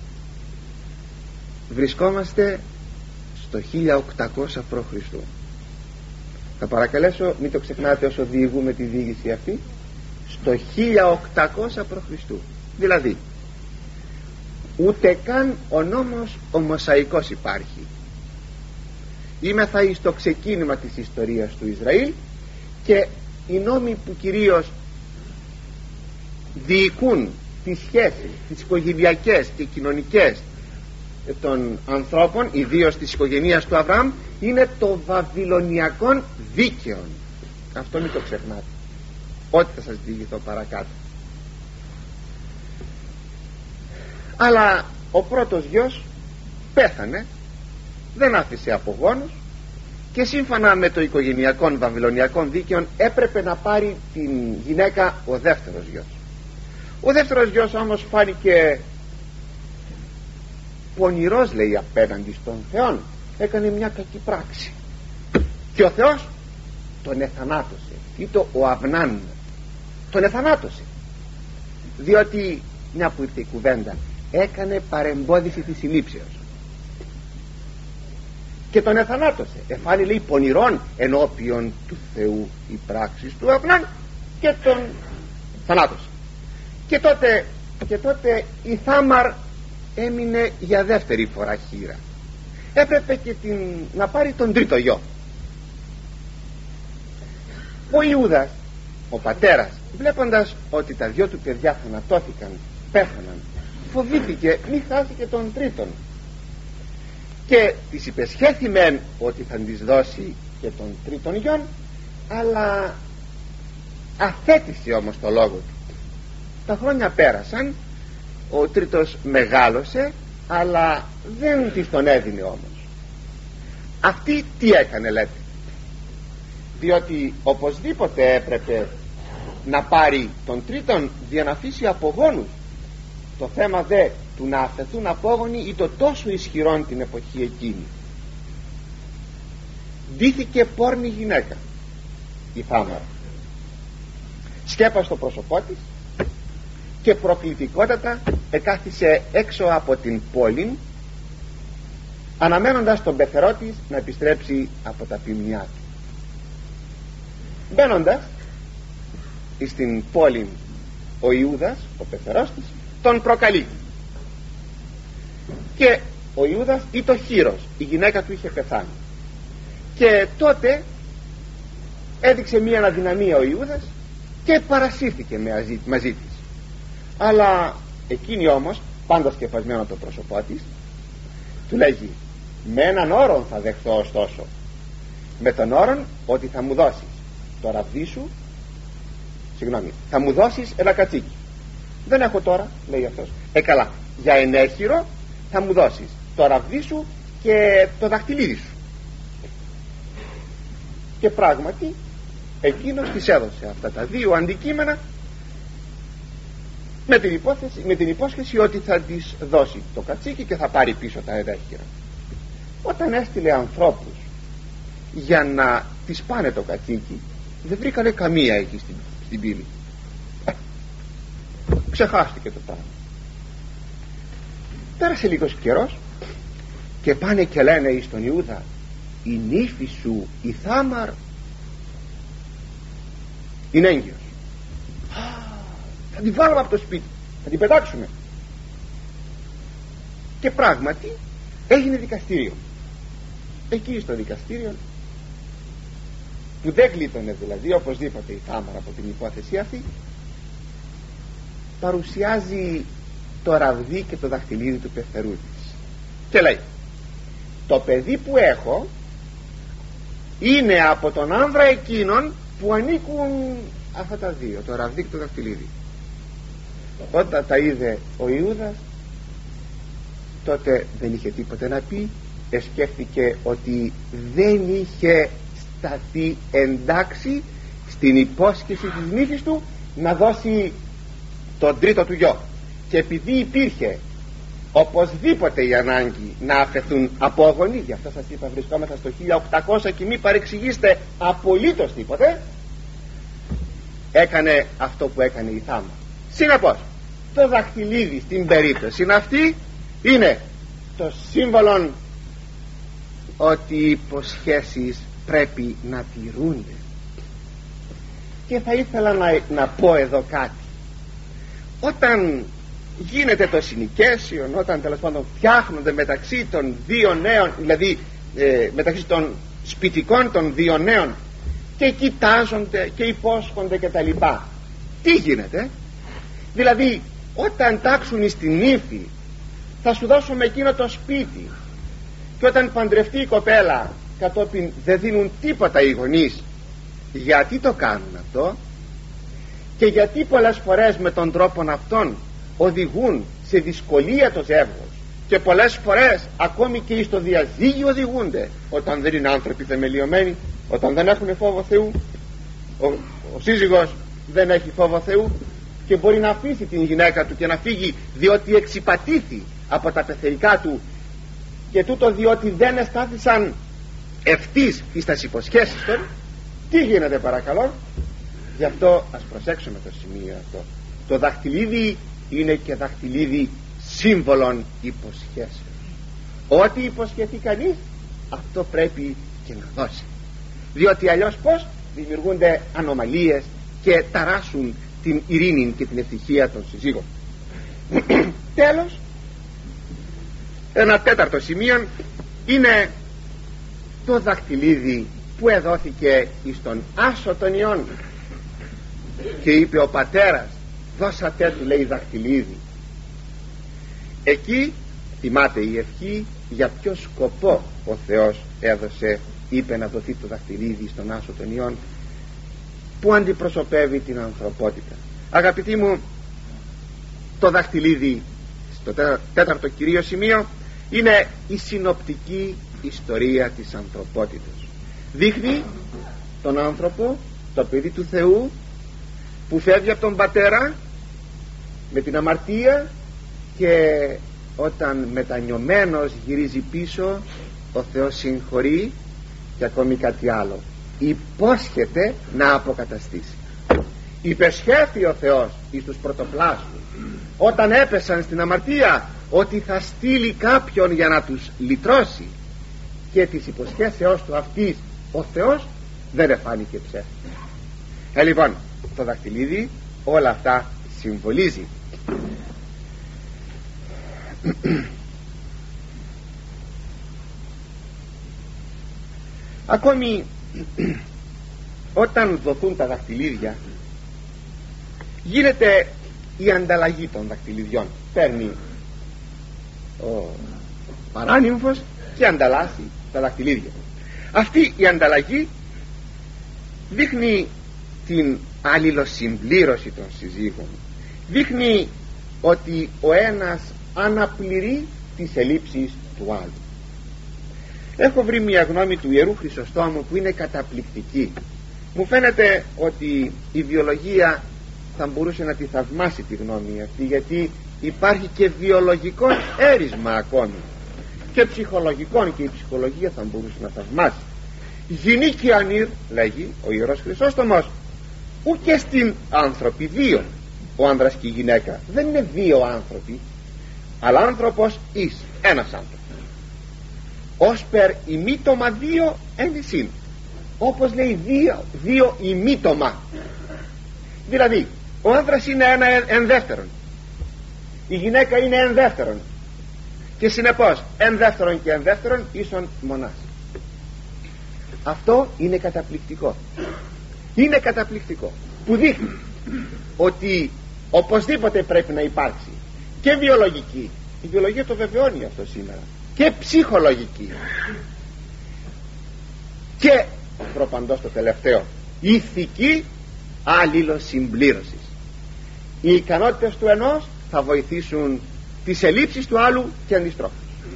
βρισκόμαστε στο χίλια οκτακόσια π.Χ. Θα παρακαλέσω μην το ξεχνάτε όσο διηγούμε τη διήγηση αυτή, στο χίλια οκτακόσια π.Χ. Δηλαδή ούτε καν ο νόμος ο Μωσαϊκός υπάρχει. Είμεθα εις το ξεκίνημα της ιστορίας του Ισραήλ, και οι νόμοι που κυρίως διοικούν τις σχέσεις, τις οικογενειακές και κοινωνικές των ανθρώπων, ιδίως της οικογένειας του Αβραάμ, είναι το βαβυλωνιακό δίκαιο. Αυτό μην το ξεχνάτε, ό,τι θα σας διηγηθώ παρακάτω. Αλλά ο πρώτος γιος πέθανε, δεν άφησε απογόνους, και σύμφωνα με το οικογενειακό βαβυλωνιακό δίκαιο έπρεπε να πάρει την γυναίκα ο δεύτερος γιος. Ο δεύτερος γιος όμως φάνηκε πονηρός, λέει, απέναντι στον Θεό, έκανε μια κακή πράξη και ο Θεός τον εθανάτωσε, ή το ο Αυνάν τον εθανάτωσε, διότι, μια που ήρθε η κουβέντα, έκανε παρεμπόδιση της συλλήψεως και τον εθανάτωσε. Εφάνει, λέει, πονηρών ενώπιον του Θεού η πράξη του Αυνάν και τον θανάτωσε. Και τότε, και τότε η Θάμαρ έμεινε για δεύτερη φορά χήρα. Έπρεπε και την, να πάρει τον τρίτο γιο. Ο Ιούδας, ο πατέρας, βλέποντας ότι τα δυο του παιδιά θανατώθηκαν, πέθαναν, φοβήθηκε μη χάσει και τον τρίτον, και της υπεσχέθη μεν ότι θα της δώσει και τον τρίτον γιον, αλλά αθέτησε όμως το λόγο του. Τα χρόνια πέρασαν, ο τρίτος μεγάλωσε, αλλά δεν της τον έδινε όμως. Αυτή τι έκανε, λέτε? Διότι οπωσδήποτε έπρεπε να πάρει τον τρίτον για να αφήσει απογόνους. Το θέμα δε του να αφαιθούν απόγονοι ήταν τόσο ισχυρόν την εποχή εκείνη. ντύθηκε πόρνη γυναίκα η Θάμαρα, σκέπασε το πρόσωπό της και προκλητικότατα εκάθισε έξω από την πόλη, αναμένοντας τον πεθερό της να επιστρέψει από τα ποιμνιά του. Μπαίνοντας στην πόλη, ο Ιούδας, ο πεθερός της, τον προκαλεί, και ο Ιούδας ή το χείρος, η γυναίκα του είχε πεθάνει, και τότε έδειξε μία αδυναμία ο Ιούδας και παρασύρθηκε μαζί της. Αλλά εκείνη όμως, πάντα σκεπασμένο το πρόσωπό της, του λέγει: με έναν όρον θα δεχθώ, ωστόσο, με τον όρον ότι θα μου δώσεις το ραβδί σου, συγγνώμη, θα μου δώσεις ένα κατσίκι. Δεν έχω τώρα, λέει αυτός. Ε καλά, για ενέχειρο θα μου δώσεις το ραβδί σου και το δαχτυλίδι σου. Και πράγματι εκείνος της έδωσε αυτά τα δύο αντικείμενα, με την, υπόθεση, με την υπόσχεση ότι θα της δώσει το κατσίκι και θα πάρει πίσω τα ενέχειρα. Όταν έστειλε ανθρώπους για να της πάνε το κατσίκι, δεν βρήκανε καμία εκεί στην, στην πύλη. Ξεχάστηκε το πράγμα. Πέρασε λίγος καιρός και πάνε και λένε εις τον Ιούδα: η νύφη σου η Θάμαρ είναι έγκυος. Θα την βάλουμε από το σπίτι, θα την πετάξουμε. Και πράγματι έγινε δικαστήριο. Εκεί στο δικαστήριο, που δεν γλίτωνε δηλαδή οπωσδήποτε η Θάμαρ από την υπόθεση αυτή, παρουσιάζει το ραβδί και το δαχτυλίδι του πεθερού της και λέει: το παιδί που έχω είναι από τον άνδρα εκείνον που ανήκουν αυτά τα δύο, το ραβδί και το δαχτυλίδι. Όταν τα είδε ο Ιούδας, τότε δεν είχε τίποτε να πει. Εσκέφθηκε ότι δεν είχε σταθεί εντάξει στην υπόσχεση της νύφης του να δώσει τον τρίτο του γιο, και επειδή υπήρχε οπωσδήποτε η ανάγκη να αφαιθούν απόγονοι, γι' αυτό σας είπα βρισκόμεθα στο χίλια οκτακόσια και μη παρεξηγήστε απολύτως τίποτε, έκανε αυτό που έκανε η Θάμα. Συνεπώς το δαχτυλίδι στην περίπτωση αυτή είναι το σύμβολο ότι οι υποσχέσεις πρέπει να τηρούνται. Και θα ήθελα να, να πω εδώ κάτι. Όταν γίνεται το συνοικέσιο, όταν τέλος πάντων φτιάχνονται μεταξύ των δύο νέων, δηλαδή ε, μεταξύ των σπιτικών των δύο νέων, και κοιτάζονται και υπόσχονται και τα λοιπά, τι γίνεται? Δηλαδή όταν τάξουν στην ύφη, θα σου δώσω με εκείνο το σπίτι, και όταν παντρευτεί η κοπέλα κατόπιν δεν δίνουν τίποτα οι γονείς. Γιατί το κάνουν αυτό? Και γιατί πολλές φορές με τον τρόπο αυτόν οδηγούν σε δυσκολία το ζεύγος, και πολλές φορές ακόμη και στο διαζύγιο οδηγούνται, όταν δεν είναι άνθρωποι θεμελιωμένοι, όταν δεν έχουν φόβο Θεού. ο, ο σύζυγος δεν έχει φόβο Θεού και μπορεί να αφήσει την γυναίκα του και να φύγει, διότι εξυπατήθη από τα πεθερικά του, και τούτο διότι δεν εστάθησαν ευτής στις υποσχέσεις των. Τι γίνεται παρακαλώ? Γι' αυτό ας προσέξουμε το σημείο αυτό. Το δαχτυλίδι είναι και δαχτυλίδι σύμβολων υποσχέσεως. Ό,τι υποσχεθεί κανείς, αυτό πρέπει και να δώσει, διότι αλλιώς πως δημιουργούνται ανομαλίες και ταράσουν την ειρήνη και την ευτυχία των συζύγων. Τέλος, ένα τέταρτο σημείο είναι το δαχτυλίδι που εδόθηκε εις τον Άσο των Ιών, και είπε ο πατέρας: δώσατε του, λέει, δαχτυλίδι. Εκεί θυμάται η ευχή για ποιο σκοπό ο Θεός έδωσε, είπε να δοθεί το δαχτυλίδι στον Άσο των Ιών, που αντιπροσωπεύει την ανθρωπότητα. Αγαπητοί μου, το δαχτυλίδι στο τέταρτο κυρίω σημείο είναι η συνοπτική ιστορία της ανθρωπότητας. Δείχνει τον άνθρωπο, το παιδί του Θεού, που φεύγει από τον πατέρα με την αμαρτία, και όταν μετανιωμένος γυρίζει πίσω, ο Θεός συγχωρεί και ακόμη κάτι άλλο, υπόσχεται να αποκαταστήσει. Υπεσχέθη ο Θεός εις τους πρωτοπλάστους όταν έπεσαν στην αμαρτία ότι θα στείλει κάποιον για να τους λυτρώσει, και της υποσχέσεώς του αυτής ο Θεός δεν εφάνηκε ψεύτης. Ε, λοιπόν, το δακτυλίδι όλα αυτά συμβολίζει. Ακόμη όταν δοθούν τα δακτυλίδια γίνεται η ανταλλαγή των δακτυλιδιών. Παίρνει ο παράνυμφος και ανταλλάσσει τα δακτυλίδια. Αυτή η ανταλλαγή δείχνει την αλληλοσυμπλήρωση των συζύγων, δείχνει ότι ο ένας αναπληρεί τις ελλείψεις του άλλου. Έχω βρει μια γνώμη του Ιερού Χρυσοστόμου που είναι καταπληκτική. Μου φαίνεται ότι η βιολογία θα μπορούσε να τη θαυμάσει τη γνώμη αυτή, γιατί υπάρχει και βιολογικό έρισμα ακόμη, και ψυχολογικό, και η ψυχολογία θα μπορούσε να θαυμάσει. Γυνή ανήρ, λέγει ο Ιερός Χρυσόστομος, ου και στην άνθρωποι δύο, ο άνδρας και η γυναίκα δεν είναι δύο άνθρωποι, αλλά άνθρωπος εις ένας άνθρωπος. Ως περ ημίτομα δύο ένισιν, όπως λέει δύο, δύο ημίτομα. Δηλαδή ο άνδρας είναι ένα εν δεύτερον, η γυναίκα είναι εν δεύτερον, και συνεπώς εν δεύτερον και εν δεύτερον ίσον μονάς. Αυτό είναι καταπληκτικό. Είναι καταπληκτικό που δείχνει ότι οπωσδήποτε πρέπει να υπάρξει και βιολογική, η βιολογία το βεβαιώνει αυτό σήμερα, και ψυχολογική, και προπαντός το τελευταίο, ηθική αλληλοσυμπλήρωσης. Οι ικανότητες του ενός θα βοηθήσουν τις ελλείψεις του άλλου και αντιστρόφως.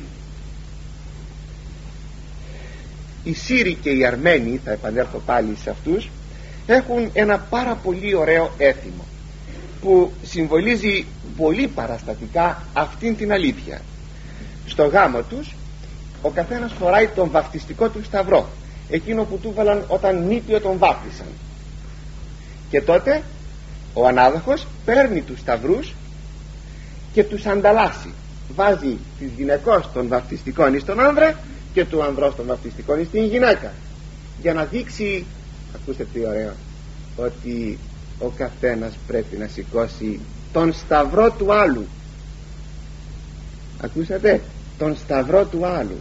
Οι Σύροι και οι Αρμένοι, θα επανέλθω πάλι σε αυτούς, έχουν ένα πάρα πολύ ωραίο έθιμο που συμβολίζει πολύ παραστατικά αυτήν την αλήθεια. Στο γάμο τους ο καθένας φοράει τον βαφτιστικό του σταυρό, εκείνο που του βάλαν όταν νήπιο τον βάφτισαν, και τότε ο ανάδοχος παίρνει τους σταυρούς και τους ανταλλάσσει. Βάζει της γυναικός των βαφτιστικών εις τον άνδρα και του ανδρός των βαφτιστικών εις την γυναίκα, για να δείξει, ακούστε τι ωραίο, ότι ο καθένας πρέπει να σηκώσει τον σταυρό του άλλου. Ακούσατε, τον σταυρό του άλλου.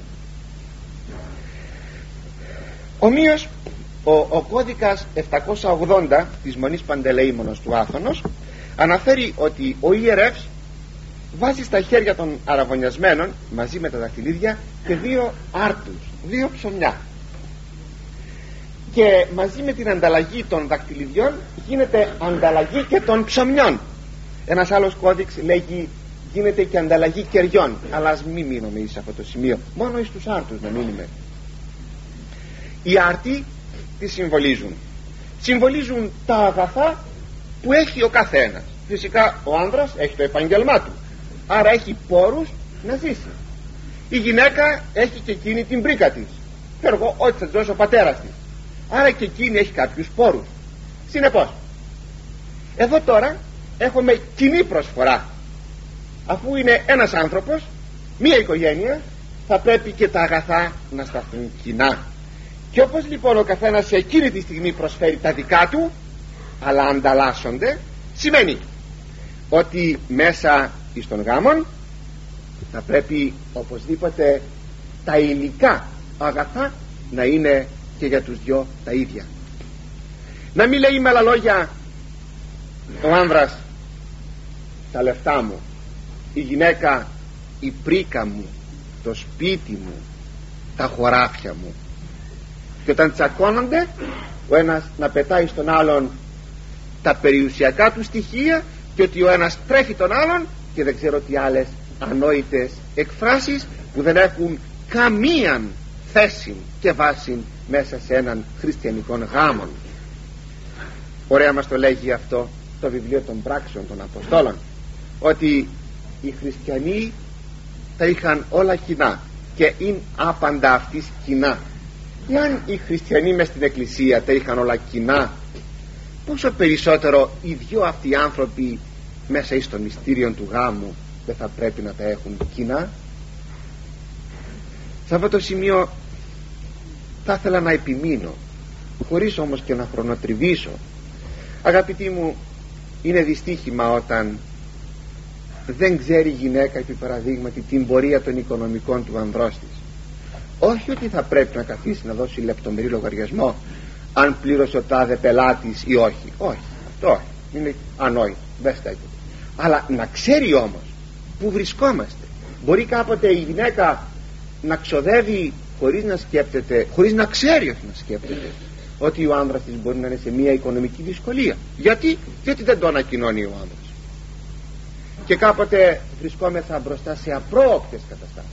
Ομοίως ο, ο κώδικας επτακόσια ογδόντα της Μονής Παντελεήμονος του Άθωνος αναφέρει ότι ο ιερεύς βάζει στα χέρια των αραβωνιασμένων μαζί με τα δακτυλίδια και δύο άρτους, δύο ψωμιά, και μαζί με την ανταλλαγή των δακτυλιδιών γίνεται ανταλλαγή και των ψωμιών. Ένας άλλος κώδικς λέγει γίνεται και ανταλλαγή κεριών, αλλά ας μην μείνουμε σε αυτό το σημείο, μόνο εις τους άρτους να μείνουμε. Οι άρτοι τι συμβολίζουν? Συμβολίζουν τα αγαθά που έχει ο καθένας. Φυσικά ο άνδρας έχει το επάγγελμά του, άρα έχει πόρους να ζήσει. Η γυναίκα έχει και εκείνη την πρίκα της, ξέρω εγώ, ό,τι θα δώσει ο πατέρας της, άρα και εκείνη έχει κάποιους πόρους. Συνεπώς εδώ τώρα έχουμε κοινή προσφορά. Αφού είναι ένας άνθρωπος, μία οικογένεια, θα πρέπει και τα αγαθά να σταθούν κοινά. Και όπως λοιπόν ο καθένας σε εκείνη τη στιγμή προσφέρει τα δικά του, αλλά ανταλλάσσονται, σημαίνει ότι μέσα εις των γάμων θα πρέπει οπωσδήποτε τα υλικά αγαθά να είναι και για τους δυο τα ίδια. Να μην λέει με άλλα λόγια ο άνδρας τα λεφτά μου, η γυναίκα η πρίκα μου, το σπίτι μου, τα χωράφια μου, και όταν τσακώνονται ο ένας να πετάει στον άλλον τα περιουσιακά του στοιχεία, και ότι ο ένας τρέφει τον άλλον, και δεν ξέρω τι άλλες ανόητες εκφράσεις που δεν έχουν καμία θέση και βάση μέσα σε έναν χριστιανικό γάμο. Ωραία μας το λέγει αυτό το βιβλίο των πράξεων των Αποστόλων, ότι οι χριστιανοί τα είχαν όλα κοινά και είναι άπαντα αυτής κοινά. Εάν οι χριστιανοί μες στην εκκλησία τα είχαν όλα κοινά, πόσο περισσότερο οι δυο αυτοί άνθρωποι μέσα εις το μυστήριο του γάμου δεν θα πρέπει να τα έχουν κοινά? Σε αυτό το σημείο θα ήθελα να επιμείνω, χωρίς όμως και να χρονοτριβήσω. Αγαπητοί μου, είναι δυστύχημα όταν δεν ξέρει η γυναίκα, επί παραδείγματι, την πορεία των οικονομικών του ανδρός της. Όχι ότι θα πρέπει να καθίσει να δώσει λεπτομερή λογαριασμό αν πλήρωσε ο τάδε πελάτης ή όχι. Όχι, αυτό όχι, είναι ανόητο, δεν στέκεται. Αλλά να ξέρει όμως που βρισκόμαστε. Μπορεί κάποτε η γυναίκα να ξοδεύει χωρίς να σκέπτεται, χωρίς να ξέρει, όχι να σκέπτεται, ότι ο άνδρας της μπορεί να είναι σε μια οικονομική δυσκολία. Γιατί, γιατί δεν το ανακοινώνει ο άνδρας. Και κάποτε βρισκόμεθα μπροστά σε απρόοπτες καταστάσεις.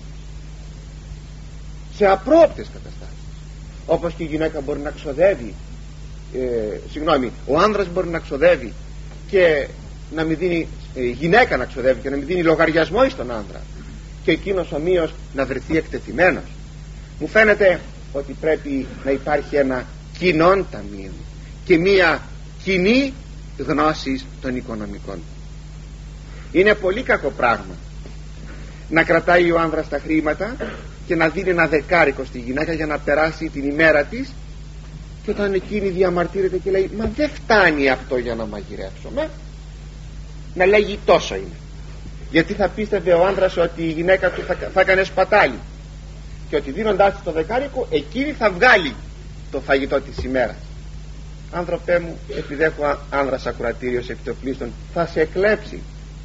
Σε απρόοπτες καταστάσεις. Όπως και η γυναίκα μπορεί να ξοδεύει, ε, συγγνώμη, ο άνδρας μπορεί να ξοδεύει και να μην δίνει, ε, γυναίκα να ξοδεύει και να μην δίνει λογαριασμό στον άνδρα, και εκείνος ομοίως να βρεθεί εκτεθειμένος. Μου φαίνεται ότι πρέπει να υπάρχει ένα κοινόν ταμείο και μία κοινή γνώση των οικονομικών. Είναι πολύ κακό πράγμα να κρατάει ο άνδρας τα χρήματα και να δίνει ένα δεκάρικο στη γυναίκα για να περάσει την ημέρα της, και όταν εκείνη διαμαρτύρεται και λέει «Μα δεν φτάνει αυτό για να μαγειρέψουμε», να λέγει «Τόσο είναι». Γιατί θα πίστευε ο άνδρας ότι η γυναίκα του θα, θα έκανε σπατάλι, και ότι δίνοντάς της το δεκάρικο εκείνη θα βγάλει το φαγητό της ημέρας. Άνθρωπέ μου, επειδή έχω άνδρας ακροατήριος επιτοπλίστων, θα σε εκλέψει.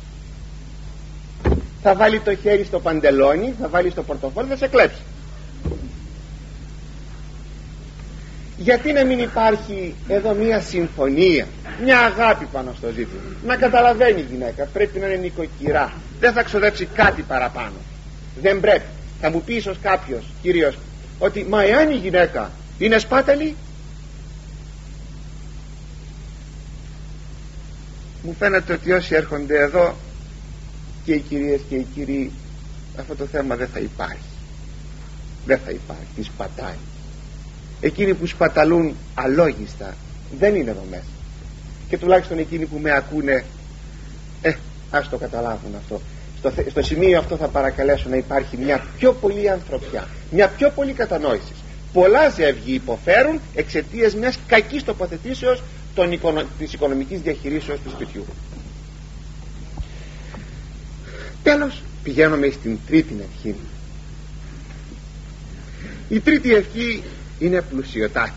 Θα βάλει το χέρι στο παντελόνι, θα βάλει στο πορτοφόλι, θα σε κλέψει. Γιατί να μην υπάρχει εδώ μια συμφωνία, μια αγάπη πάνω στο ζήτημα? Να καταλαβαίνει η γυναίκα, πρέπει να είναι νοικοκυρά, δεν θα ξοδέψει κάτι παραπάνω. Δεν πρέπει. Θα μου πει ίσως κάποιος, κυρίως, ότι μα εάν η γυναίκα είναι σπάταλη, μου φαίνεται ότι όσοι έρχονται εδώ, και οι κυρίες και οι κύριοι, αυτό το θέμα δεν θα υπάρχει. Δεν θα υπάρχει. Τι σπατάει. Εκείνοι που σπαταλούν αλόγιστα δεν είναι εδώ μέσα. Και τουλάχιστον εκείνοι που με ακούνε, ε, ας το καταλάβουν αυτό. Στο, στο σημείο αυτό θα παρακαλέσω να υπάρχει μια πιο πολύ ανθρωπιά, μια πιο πολύ κατανόηση. Πολλά ζεύγη υποφέρουν εξαιτίας μιας κακής τοποθετήσεως των οικονο, της οικονομικής διαχειρίσεως του σπιτιού. Τέλος, πηγαίνουμε στην τρίτη ευχή. Η τρίτη ευχή είναι πλουσιωτάτη.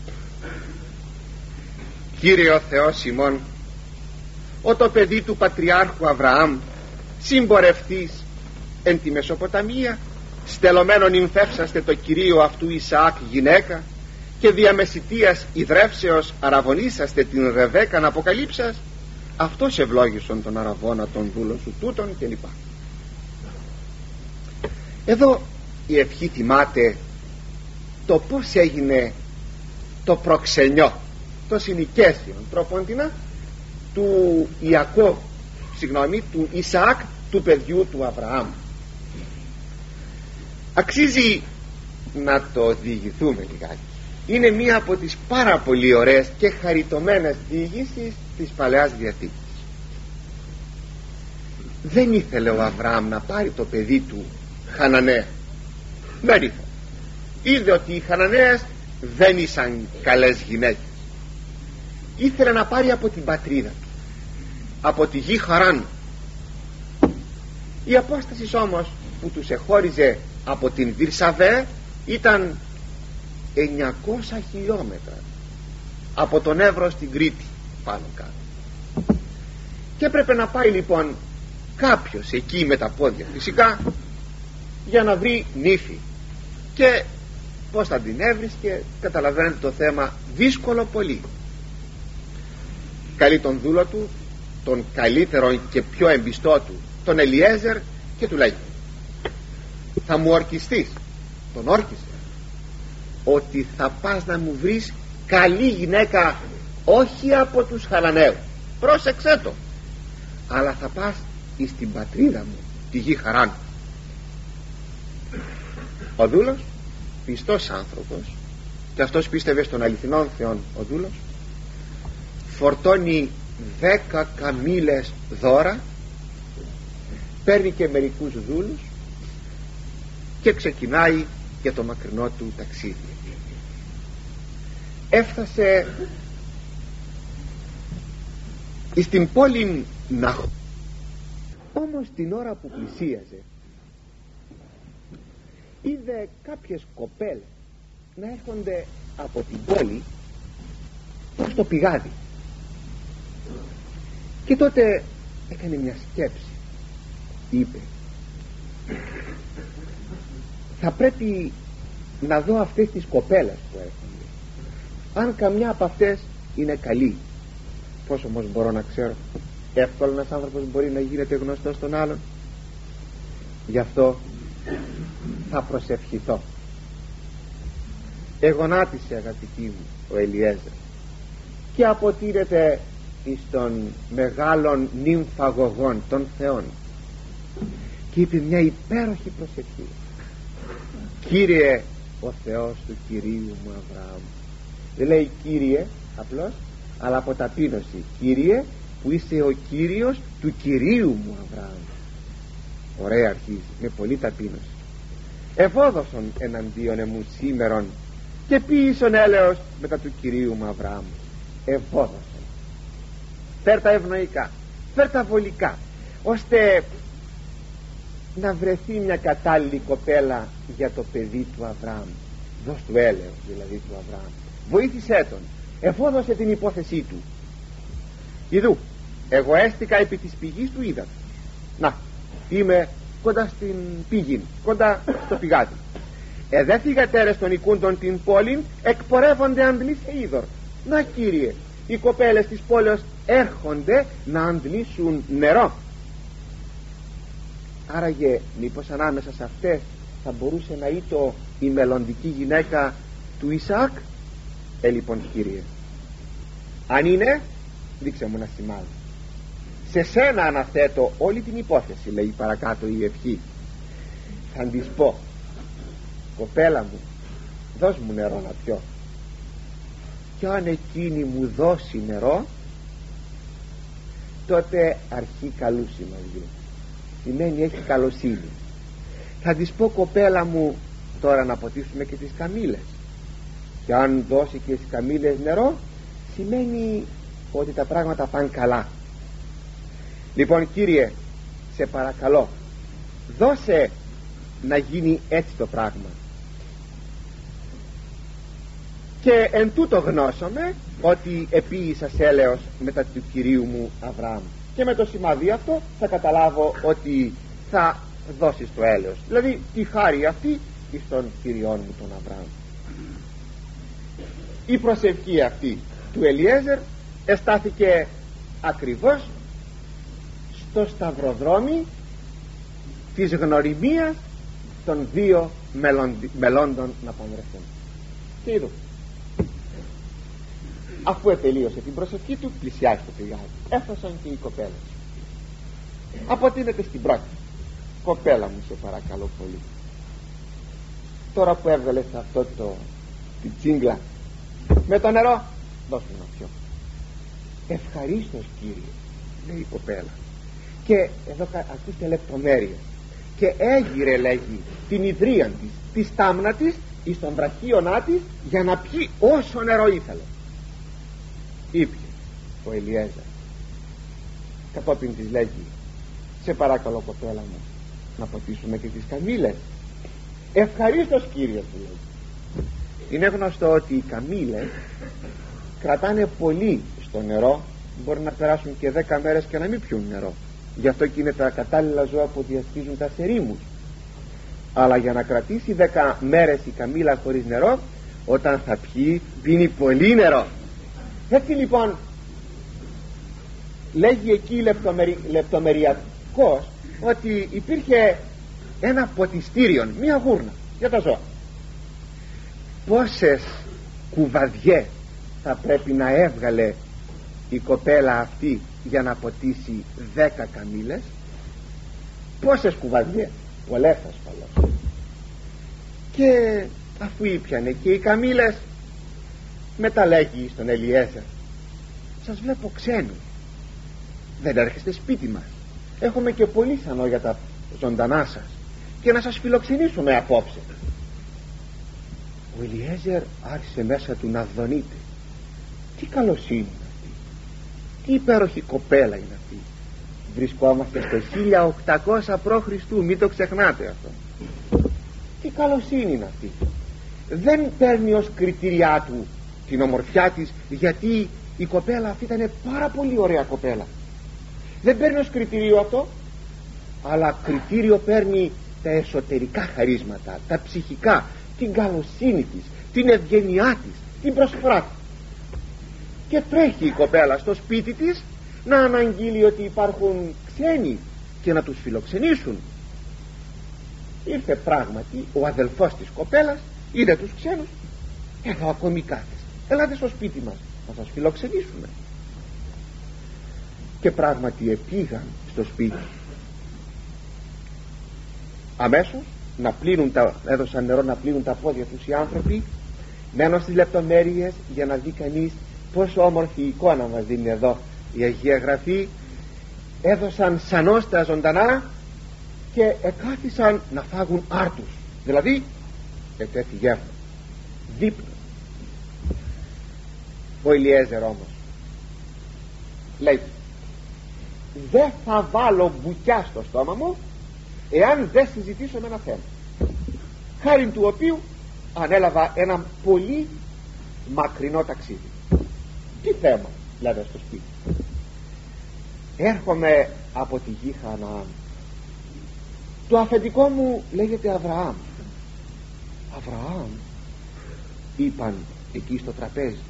Κύριε ο Θεός ημών, ο το παιδί του Πατριάρχου Αβραάμ, συμπορευτής εν τη Μεσοποταμία, στελωμένον υμφεύσαστε το κυρίο αυτού Ισαάκ γυναίκα, και διαμεσιτείας ιδρεύσεως αραβωνήσαστε την Ρεβέκαν αποκαλύψας, αυτός ευλόγησον τον αραβώνα των δούλων σου τούτων, κλπ. Εδώ η ευχή θυμάται το πως έγινε το προξενιό, το συνοικέσιο τροπόντινα του Ιακώβ, συγγνώμη, του Ισαάκ, του παιδιού του Αβραάμ. Αξίζει να το διηγηθούμε λιγάκι. Είναι μία από τις πάρα πολύ ωραίες και χαριτωμένες διηγήσεις της Παλαιάς Διαθήκης. Δεν ήθελε ο Αβραάμ να πάρει το παιδί του Χαναναία. Δεν ήθελε. Είδε ότι οι Χαναναίες δεν ήσαν καλές γυναίκες. Ήθελε να πάρει από την πατρίδα του, από τη γη Χαράν. Η απόσταση όμως που τους εχώριζε από την Βυρσαβέ ήταν εννιακόσια χιλιόμετρα, από τον Εύρο στην Κρήτη πάνω κάτω. Και έπρεπε να πάει λοιπόν κάποιος εκεί με τα πόδια φυσικά για να βρει νύφη. Και πως θα την έβρισκε? Καταλαβαίνετε το θέμα, δύσκολο πολύ. Καλεί τον δούλο του, τον καλύτερο και πιο εμπιστό του, τον Ελιέζερ, και του λέει: θα μου ορκιστείς. Τον όρκισε ότι θα πας να μου βρεις καλή γυναίκα, όχι από τους Χαναναίους, πρόσεξέ το, αλλά θα πας εις την πατρίδα μου, τη γη Χαράν. Ο δούλος, πιστός άνθρωπος, και αυτός πίστευε στον αληθινόν Θεόν ο δούλος, φορτώνει δέκα καμήλες δώρα, παίρνει και μερικούς δούλους και ξεκινάει για το μακρινό του ταξίδι. Έφτασε στην πόλη Ναχώ. Όμως την ώρα που πλησίαζε είδε κάποιες κοπέλες να έρχονται από την πόλη προς το πηγάδι, και τότε έκανε μια σκέψη. Είπε, θα πρέπει να δω αυτές τις κοπέλες που έρχονται, αν καμιά από αυτές είναι καλή. Πώς όμως μπορώ να ξέρω? Εύκολα ένας άνθρωπος μπορεί να γίνεται γνωστός στον άλλον. Γι' αυτό θα προσευχηθώ. Εγονάτισε, αγαπητοί μου, ο Ελιέζερ, και αποτείνεται εις των μεγάλων νυμφαγωγών των θεών, και είπε μια υπέροχη προσευχή. Κύριε ο Θεός του Κυρίου μου Αβραάμ. Δεν λέει Κύριε απλώς, αλλά από ταπείνωση. Κύριε που είσαι ο Κύριος του Κυρίου μου Αβραάμ. Ωραία αρχίζει, με πολύ ταπείνωση. Ευόδωσον εναντίον εμού σήμερον και ποιήσον έλεος μετά του Κυρίου μου Αβραάμ. Ευόδωσον. Φέρ τα ευνοϊκά, φέρ τα βολικά, ώστε να βρεθεί μια κατάλληλη κοπέλα για το παιδί του Αβραάμ. Δώσ' του έλεος δηλαδή του Αβραάμ. Βοήθησέ τον, εφόδωσε την υπόθεσή του. Ιδού, εγώ έστηκα επί της πηγής του ύδατος. Να, είμαι κοντά στην πηγή, κοντά στο πηγάδι. Εδέ θυγατέρες των οικούντων την πόλην εκπορεύονται αντλή σε είδωρ. Να, Κύριε, οι κοπέλες της πόλεως έρχονται να αντλήσουν νερό. Άραγε μήπως ανάμεσα σε αυτές θα μπορούσε να είτο η μελλοντική γυναίκα του Ισαάκ? Ε, λοιπόν, Κύριε, αν είναι, δείξε μου ένα σημάδι. Σε σένα αναθέτω όλη την υπόθεση, λέει παρακάτω η ευχή. Θα της πω, κοπέλα μου, δώσ' μου νερό να πιω, και αν εκείνη μου δώσει νερό, τότε αρχή καλού σημαδιού, σημαίνει έχει καλοσύνη. Θα της πω, κοπέλα μου, τώρα να ποτίσουμε και τις καμήλες, και αν δώσει και τις καμήλες νερό, σημαίνει ότι τα πράγματα πάνε καλά. Λοιπόν, Κύριε, σε παρακαλώ, δώσε να γίνει έτσι το πράγμα, και εν τούτο γνώσομαι ότι επίησας έλεος μετά του Κυρίου μου Αβραάμ, και με το σημάδι αυτό θα καταλάβω ότι θα δώσεις το έλεος, δηλαδή τη χάρη αυτή εις τον Κυριόν μου τον Αβραάμ. Η προσευχή αυτή του Ελιέζερ εστάθηκε ακριβώς στο σταυροδρόμι της γνωριμίας των δύο μελλόντων να παντρευτούν. Και είδω, αφού ετελείωσε την προσευχή του, πλησιάζει το πηγάδι. Έφτασαν και οι κοπέλες. Αποτείνεται στην πρώτη. Κοπέλα μου, σε παρακαλώ πολύ, τώρα που έβγαλες αυτό το την τσίγκλα με το νερό, δώσ' μου να πιω. Ευχαρίστως, Κύριε, λέει η κοπέλα. Και εδώ ακούστε λεπτομέρειες. Και έγειρε, λέγει, την ιδρύα της, τη στάμνα της εις τον βραχίονά της, για να πιει όσο νερό ήθελε. Ήπιε ο Ελιέζερ. Κατόπιν της λέγει, σε παρακαλώ, κοπέλα μου, να ποτίσουμε και τις καμήλες. Ευχαρίστως, Κύριε, του λέει. Είναι γνωστό ότι οι καμήλες κρατάνε πολύ στο νερό, μπορεί να περάσουν και δέκα μέρες και να μην πιούν νερό. Γι' αυτό και είναι τα κατάλληλα ζώα που διασχίζουν τα ερήμους. Αλλά για να κρατήσει δέκα μέρες η καμήλα χωρίς νερό, όταν θα πιει, πίνει πολύ νερό. Έτσι λοιπόν λέγει εκεί λεπτομερι... λεπτομεριακός ότι υπήρχε ένα ποτιστήριο, μία γούρνα για τα ζώα. Πόσες κουβαδιές θα πρέπει να έβγαλε η κοπέλα αυτή για να ποτίσει δέκα καμήλες? Πόσες κουβαδιές? Πολλές ασφαλώς. Και αφού ήπιανε και οι καμήλες, Μετά λέγει στον Ελιέζερ: σας βλέπω ξένοι, δεν έρχεστε σπίτι μας, έχουμε και πολύ σανό για τα ζωντανά σας και να σας φιλοξενήσουμε απόψε. Ο Ελιέζερ άρχισε μέσα του να δονείται. Τι καλοσύνη είναι αυτή, τι υπέροχη κοπέλα είναι αυτή. Βρισκόμαστε στο χίλια οκτακόσια π.Χ., μην το ξεχνάτε αυτό. Τι καλοσύνη είναι αυτή. Δεν παίρνει ως κριτήριά του την ομορφιά της, γιατί η κοπέλα αυτή ήταν πάρα πολύ ωραία κοπέλα. Δεν παίρνει ως κριτήριο αυτό, αλλά κριτήριο παίρνει τα εσωτερικά χαρίσματα, τα ψυχικά, την καλοσύνη της, την ευγενιά της, την προσφορά της. Και τρέχει η κοπέλα στο σπίτι της να αναγγείλει ότι υπάρχουν ξένοι και να τους φιλοξενήσουν. Ήρθε πράγματι ο αδελφός της κοπέλας, είδε τους ξένους: εδώ ακόμη κάθεστε, ελάτε στο σπίτι μας να σας φιλοξενήσουμε. Και πράγματι επήγαν στο σπίτι. Αμέσως να πλύνουν τα, έδωσαν νερό να πλύνουν τα πόδια τους οι άνθρωποι. Μένω στις λεπτομέρειες για να δει κανείς πόσο όμορφη εικόνα μας δίνει εδώ η Αγία Γραφή. Έδωσαν σανό στα ζωντανά και εκάθισαν να φάγουν άρτους, δηλαδή ετέθη γεύμα, δείπνο. Ο Ελιέζερ όμως λέει: δεν θα βάλω μπουκιά στο στόμα μου εάν δεν συζητήσω με ένα θέμα, χάριν του οποίου ανέλαβα ένα πολύ μακρινό ταξίδι. Τι θέμα? Λέμε στο σπίτι: έρχομαι από τη γη Χαναάν. Το αφεντικό μου λέγεται Αβραάμ. Αβραάμ, είπαν εκεί στο τραπέζι.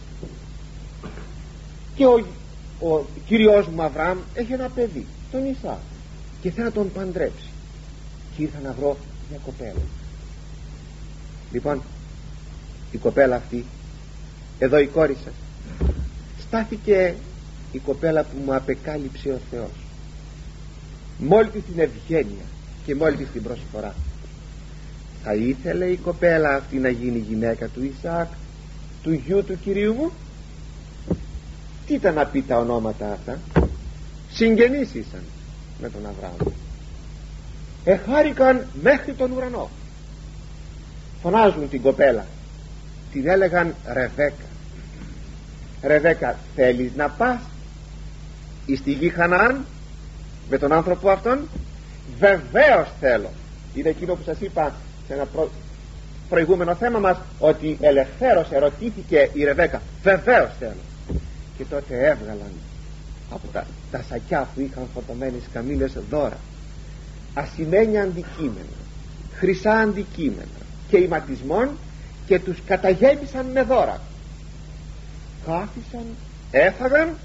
Και ο, ο κύριος μου Αβραάμ έχει ένα παιδί, τον Ισαάκ, και θέλει να τον παντρέψει. Και ήρθα να βρω μια κοπέλα. Λοιπόν, η κοπέλα αυτή, εδώ η κόρη σας, στάθηκε η κοπέλα που μου απεκάλυψε ο Θεός. Μόλις την ευγένεια και μόλις την προσφορά. Θα ήθελε η κοπέλα αυτή να γίνει γυναίκα του Ισαάκ, του γιου του Κυρίου μου? Τι ήταν να πει τα ονόματα αυτά? Συγγενείς ήσαν με τον Αβραάμ. Εχάρηκαν μέχρι τον ουρανό. Φωνάζουν την κοπέλα, την έλεγαν Ρεβέκα. Ρεβέκα, θέλεις να πας εις τη γη Χαναάν με τον άνθρωπο αυτόν? Βεβαίως θέλω. Είναι εκείνο που σας είπα σε ένα προ... προηγούμενο θέμα μας, ότι ελευθέρως ερωτήθηκε η Ρεβέκα: βεβαίως θέλω. Και τότε έβγαλαν από τα, τα σακιά που είχαν φορτωμένες καμήλες δώρα, ασημένια αντικείμενα, χρυσά αντικείμενα και ηματισμών, και τους καταγέμισαν με δώρα. Κάθισαν, έφαγαν,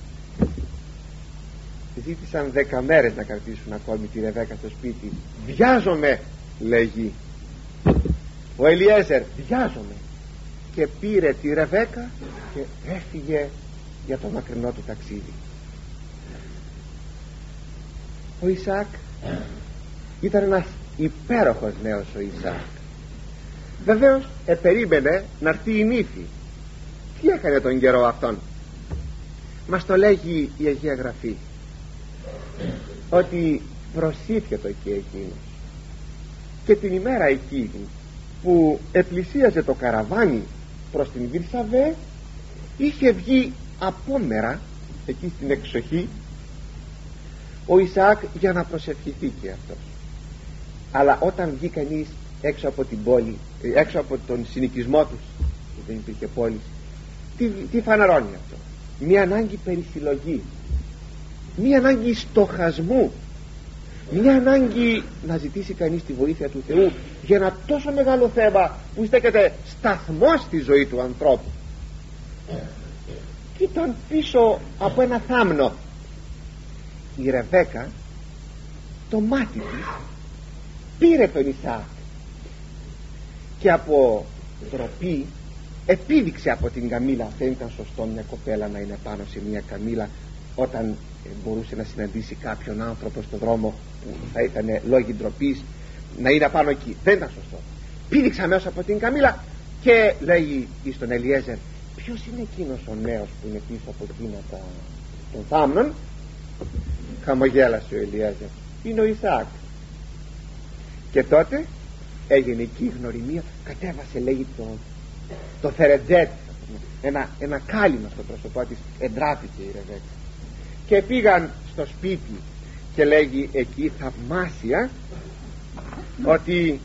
ζήτησαν δέκα μέρες να κρατήσουν ακόμη τη Ρεβέκα στο σπίτι. Βιάζομαι, λέγει ο Ελιέζερ, βιάζομαι. Και πήρε τη Ρεβέκα και έφυγε για το μακρινό του ταξίδι. Ο Ισαάκ ήταν ένας υπέροχος νέος ο Ισαάκ. Βεβαίως επερίμενε να έρθει η νύφη. Τι έκανε τον καιρό αυτόν? Μας το λέγει η Αγία Γραφή, ότι προσήφιετο και εκείνος, και την ημέρα εκείνη που επλησίαζε το καραβάνι προς την Βυρσαβέ, είχε βγει απόμερα εκεί στην εξοχή ο Ισαάκ για να προσευχηθεί και αυτός. Αλλά όταν βγει κανείς έξω από την πόλη, έξω από τον συνοικισμό τους, που δεν υπήρχε πόλη, τι, τι φανερώνει αυτό? Μια ανάγκη περισυλλογής, μια ανάγκη στοχασμού, μια ανάγκη να ζητήσει κανείς τη βοήθεια του Θεού για ένα τόσο μεγάλο θέμα που στέκεται σταθμός στη ζωή του ανθρώπου. Και ήταν πίσω από ένα θάμνο. Η Ρεβέκα, το μάτι της πήρε τον Ισαάκ και από ντροπή επίδειξε από την καμήλα. Δεν ήταν σωστό μια κοπέλα να είναι πάνω σε μια καμήλα όταν μπορούσε να συναντήσει κάποιον άνθρωπο στον δρόμο που θα ήταν λόγοι ντροπής να είναι πάνω εκεί. Δεν ήταν σωστό. Πήδηξε αμέσως από την καμήλα και λέει στον Ελιέζερ: ποιος είναι εκείνος ο νέος που είναι πίσω από εκείνα τα, των θάμνων? Χαμογέλασε ο Ελιέζερ. Είναι ο Ισαάκ. Και τότε έγινε εκεί η γνωριμία. Κατέβασε, λέγει, το, το θερετζέτ, ένα, ένα κάλυμα στο πρόσωπό της. Εντράπηκε η Ρεβέκα και πήγαν στο σπίτι. Και λέγει εκεί θαυμάσια ότι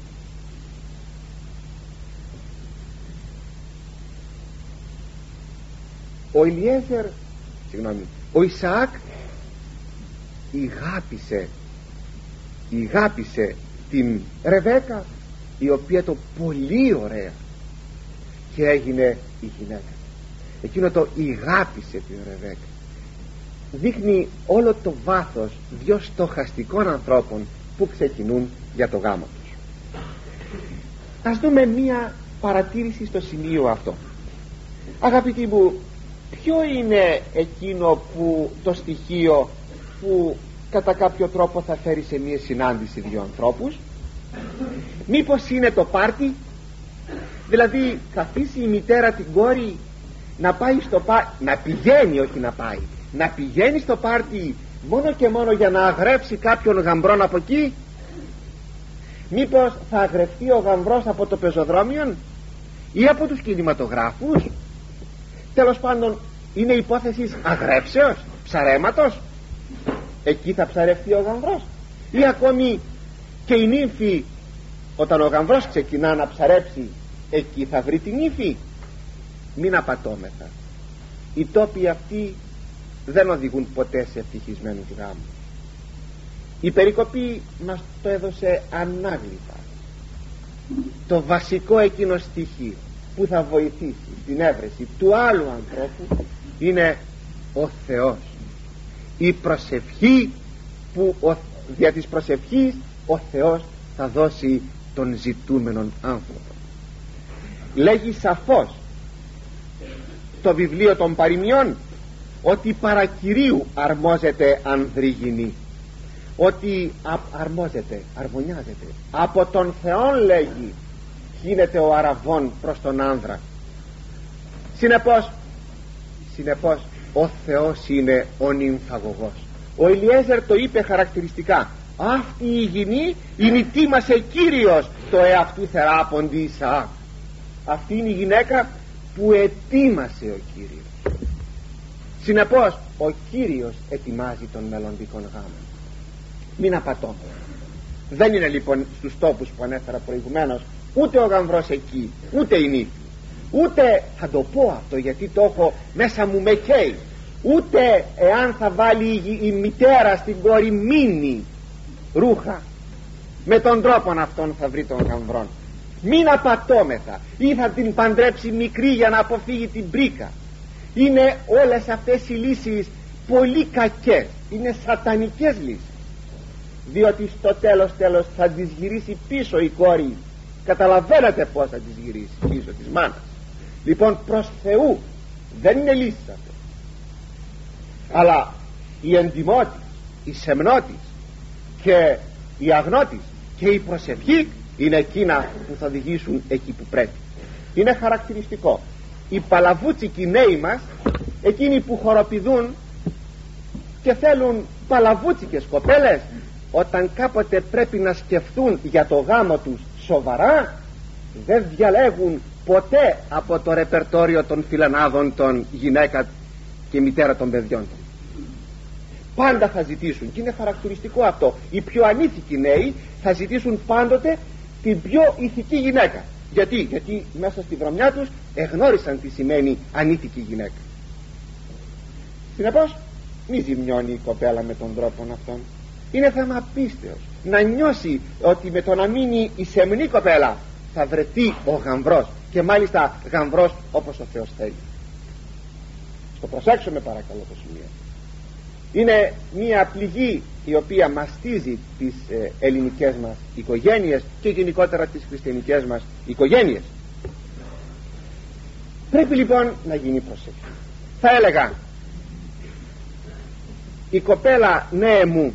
ο Ελιέζερ, συγγνώμη, ο Ισαάκ ηγάπησε ηγάπησε την Ρεβέκα, η οποία το πολύ ωραία, και έγινε η γυναίκα. Εκείνο το ηγάπησε την Ρεβέκα δείχνει όλο το βάθος δυο στοχαστικών ανθρώπων που ξεκινούν για το γάμο τους. Ας δούμε μία παρατήρηση στο σημείο αυτό. Αγαπητοί μου, ποιο είναι εκείνο που, το στοιχείο που κατά κάποιο τρόπο θα φέρει σε μία συνάντηση δύο ανθρώπους? Μήπως είναι το πάρτι? Δηλαδή θα αφήσει η μητέρα την κόρη να πάει στο πάρτι, να πηγαίνει, όχι να πάει, να πηγαίνει στο πάρτι μόνο και μόνο για να αγρέψει κάποιον γαμπρόν από εκεί? Μήπως θα αγρευτεί ο γαμβρός από το πεζοδρόμιο ή από τους κινηματογράφους? Τέλος πάντων, είναι υπόθεση αγρέψεως, ψαρέματος. Εκεί θα ψαρευτεί ο γαμβρός. Ή ακόμη και η νύμφη, όταν ο γαμβρός ξεκινά να ψαρέψει, εκεί θα βρει την νύμφη? Μην απατώμεθα. Οι τόποι αυτοί δεν οδηγούν ποτέ σε ευτυχισμένους γάμους. Η περικοπή μας το έδωσε ανάγλυφα. Το βασικό εκείνο στοιχείο που θα βοηθήσει την έβρεση του άλλου ανθρώπου είναι ο Θεός. Η προσευχή που ο, δια της προσευχής ο Θεός θα δώσει τον ζητούμενον άνθρωπο. Λέγει σαφώς το βιβλίο των παροιμιών ότι παρακυρίου αρμόζεται ανδρίγυνη, ότι α, αρμόζεται, αρμονιάζεται από τον Θεόν, λέγει, γίνεται ο αραβών προς τον άνδρα. Συνεπώς, συνεπώς ο Θεός είναι ο νυμφαγωγός. Ο Ελιέζερ το είπε χαρακτηριστικά: αυτή η γυνή ημιτήμασε Κύριος το εαυτού θεράποντι Ισαάκ. Αυτή είναι η γυναίκα που ετοίμασε ο Κύριος. Συνεπώς ο Κύριος ετοιμάζει τον μελλοντικό γάμο. Μην απατώμε. Δεν είναι λοιπόν στους τόπους που ανέφερα προηγουμένως ούτε ο γαμβρός εκεί, ούτε η νύφη, ούτε, θα το πω αυτό γιατί το έχω μέσα μου, με καίει, ούτε εάν θα βάλει η, η μητέρα στην κόρη μίνι ρούχα, με τον τρόπο αυτόν θα βρει τον γαμβρόν. Μην απατώμεθα. Ή θα την παντρέψει μικρή για να αποφύγει την πρίκα. Είναι όλες αυτές οι λύσεις πολύ κακές, είναι σατανικές λύσεις, διότι στο τέλος τέλος θα της γυρίσει πίσω η κόρη. Καταλαβαίνετε πως θα της γυρίσει πίσω της μάνας. Λοιπόν, προς Θεού δεν είναι λύση αυτό, αλλά η εντιμότης, η σεμνότης και η αγνότης και η προσευχή είναι εκείνα που θα οδηγήσουν εκεί που πρέπει. Είναι χαρακτηριστικό οι παλαβούτσικοι νέοι μας, εκείνοι που χοροπηδούν και θέλουν παλαβούτσικες κοπέλες, όταν κάποτε πρέπει να σκεφτούν για το γάμο τους σοβαρά, δεν διαλέγουν ποτέ από το ρεπερτόριο των φιλανάδων των γυναίκα και μητέρα των παιδιών. Πάντα θα ζητήσουν, και είναι χαρακτηριστικό αυτό, οι πιο ανήθικοι νέοι θα ζητήσουν πάντοτε την πιο ηθική γυναίκα. Γιατί, γιατί μέσα στη βρωμιά τους εγνώρισαν τι σημαίνει ανήθικη γυναίκα. Συνεπώς μη ζημιώνει η κοπέλα με τον τρόπο αυτόν. Είναι θέμα πίστεως να νιώσει ότι με το να μείνει η σεμνή κοπέλα θα βρεθεί ο γαμβρός, και μάλιστα γαμβρός όπως ο Θεός θέλει. Στο προσέξουμε παρακαλώ το σημείο. Είναι μια πληγή η οποία μαστίζει τις ε, ελληνικές μας οικογένειες και γενικότερα τις χριστιανικές μας οικογένειες. Πρέπει λοιπόν να γίνει προσοχή. Θα έλεγα, η κοπέλα, ναι μου,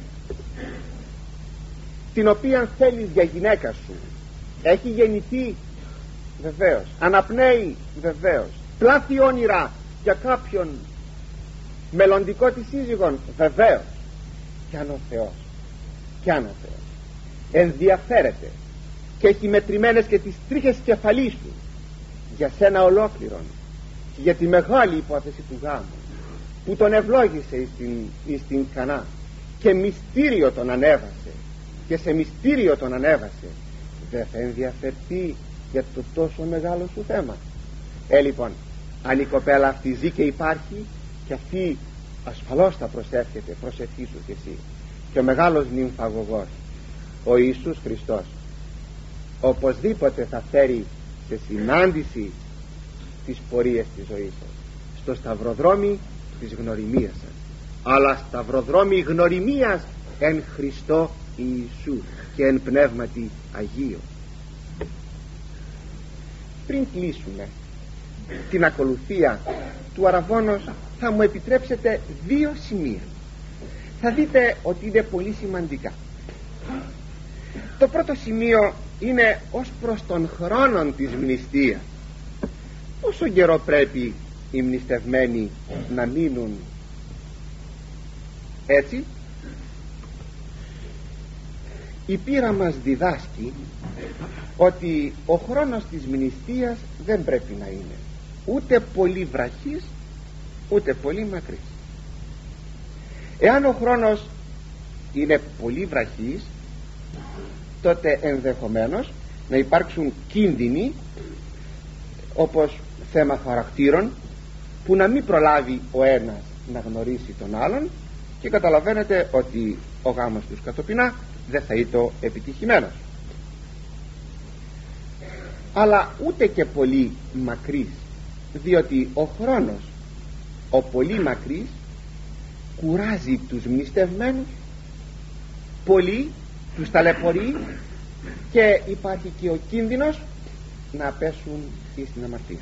την οποία θέλεις για γυναίκα σου, έχει γεννηθεί? Βεβαίως. Αναπνέει? Βεβαίως. πλάθει όνειρα για κάποιον μελλοντικό της σύζυγον? Βεβαίως. Κι αν ο Θεός, κι αν ο Θεός ενδιαφέρεται και έχει μετρημένες και τις τρίχες κεφαλής του για σένα ολόκληρον και για τη μεγάλη υπόθεση του γάμου που τον ευλόγησε στην, στην Κανά και μυστήριο τον ανέβασε και σε μυστήριο τον ανέβασε, δεν θα ενδιαφερθεί για το τόσο μεγάλο σου θέμα? Ε λοιπόν, αν η κοπέλα αυτή ζει και υπάρχει, και αυτή ασφαλώς θα προσεύχεται, προσευχήσου και εσύ. Και ο μεγάλος νυμφαγωγός, ο Ιησούς Χριστός, οπωσδήποτε θα φέρει σε συνάντηση τις πορείες της ζωής σας στο σταυροδρόμι της γνωριμίας σας, αλλά σταυροδρόμι γνωριμίας εν Χριστώ Ιησού και εν Πνεύματι Αγίου. Πριν κλείσουμε την ακολουθία του Αραβώνος, θα μου επιτρέψετε δύο σημεία. Θα δείτε ότι είναι πολύ σημαντικά. Το πρώτο σημείο είναι ως προς τον χρόνο της μνηστείας. Πόσο καιρό πρέπει οι μνηστευμένοι να μείνουν έτσι? Η πείρα μας διδάσκει ότι ο χρόνος της μνηστείας δεν πρέπει να είναι ούτε πολύ βραχής ούτε πολύ μακρύς. Εάν ο χρόνος είναι πολύ βραχής, τότε ενδεχομένως να υπάρξουν κίνδυνοι, όπως θέμα χαρακτήρων, που να μην προλάβει ο ένας να γνωρίσει τον άλλον, και καταλαβαίνετε ότι ο γάμος τους κατοπινά δεν θα ήταν επιτυχημένος. Αλλά ούτε και πολύ μακρύς, διότι ο χρόνος ο πολύ μακρύς κουράζει τους μνηστευμένους πολύ, τους ταλαιπωρεί, και υπάρχει και ο κίνδυνος να πέσουν ή στην αμαρτία.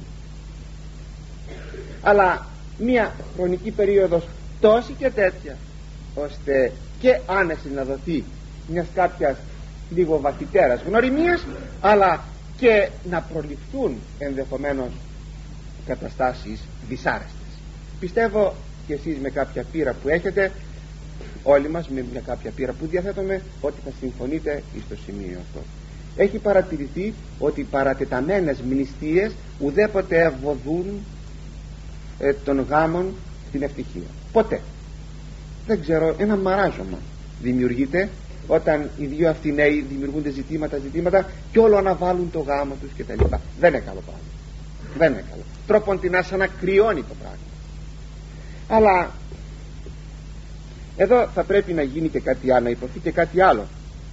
Αλλά μια χρονική περίοδος τόση και τέτοια, ώστε και άνεση να δοθεί μιας κάποιας λίγο βαθυτέρας γνωριμίας, αλλά και να προληφθούν ενδεχομένως καταστάσεις δυσάρεστες. Πιστεύω και εσείς με κάποια πείρα που έχετε, όλοι μας με μια κάποια πείρα που διαθέτουμε, ότι θα συμφωνείτε στο σημείο αυτό. Έχει παρατηρηθεί ότι οι παρατεταμένες μνηστείες ουδέποτε ευωδούν ε, των γάμων στην ευτυχία. Ποτέ. Δεν ξέρω, ένα μαράζωμα δημιουργείται όταν οι δύο αυτοί νέοι δημιουργούνται ζητήματα, ζητήματα και όλο αναβάλουν το γάμο τους κτλ. Δεν είναι καλό πράγμα. Δεν είναι καλό. Τρόπον την άσα να κρυώνει το πράγμα. Αλλά εδώ θα πρέπει να γίνει και κάτι άλλο, να υποθεί και κάτι άλλο.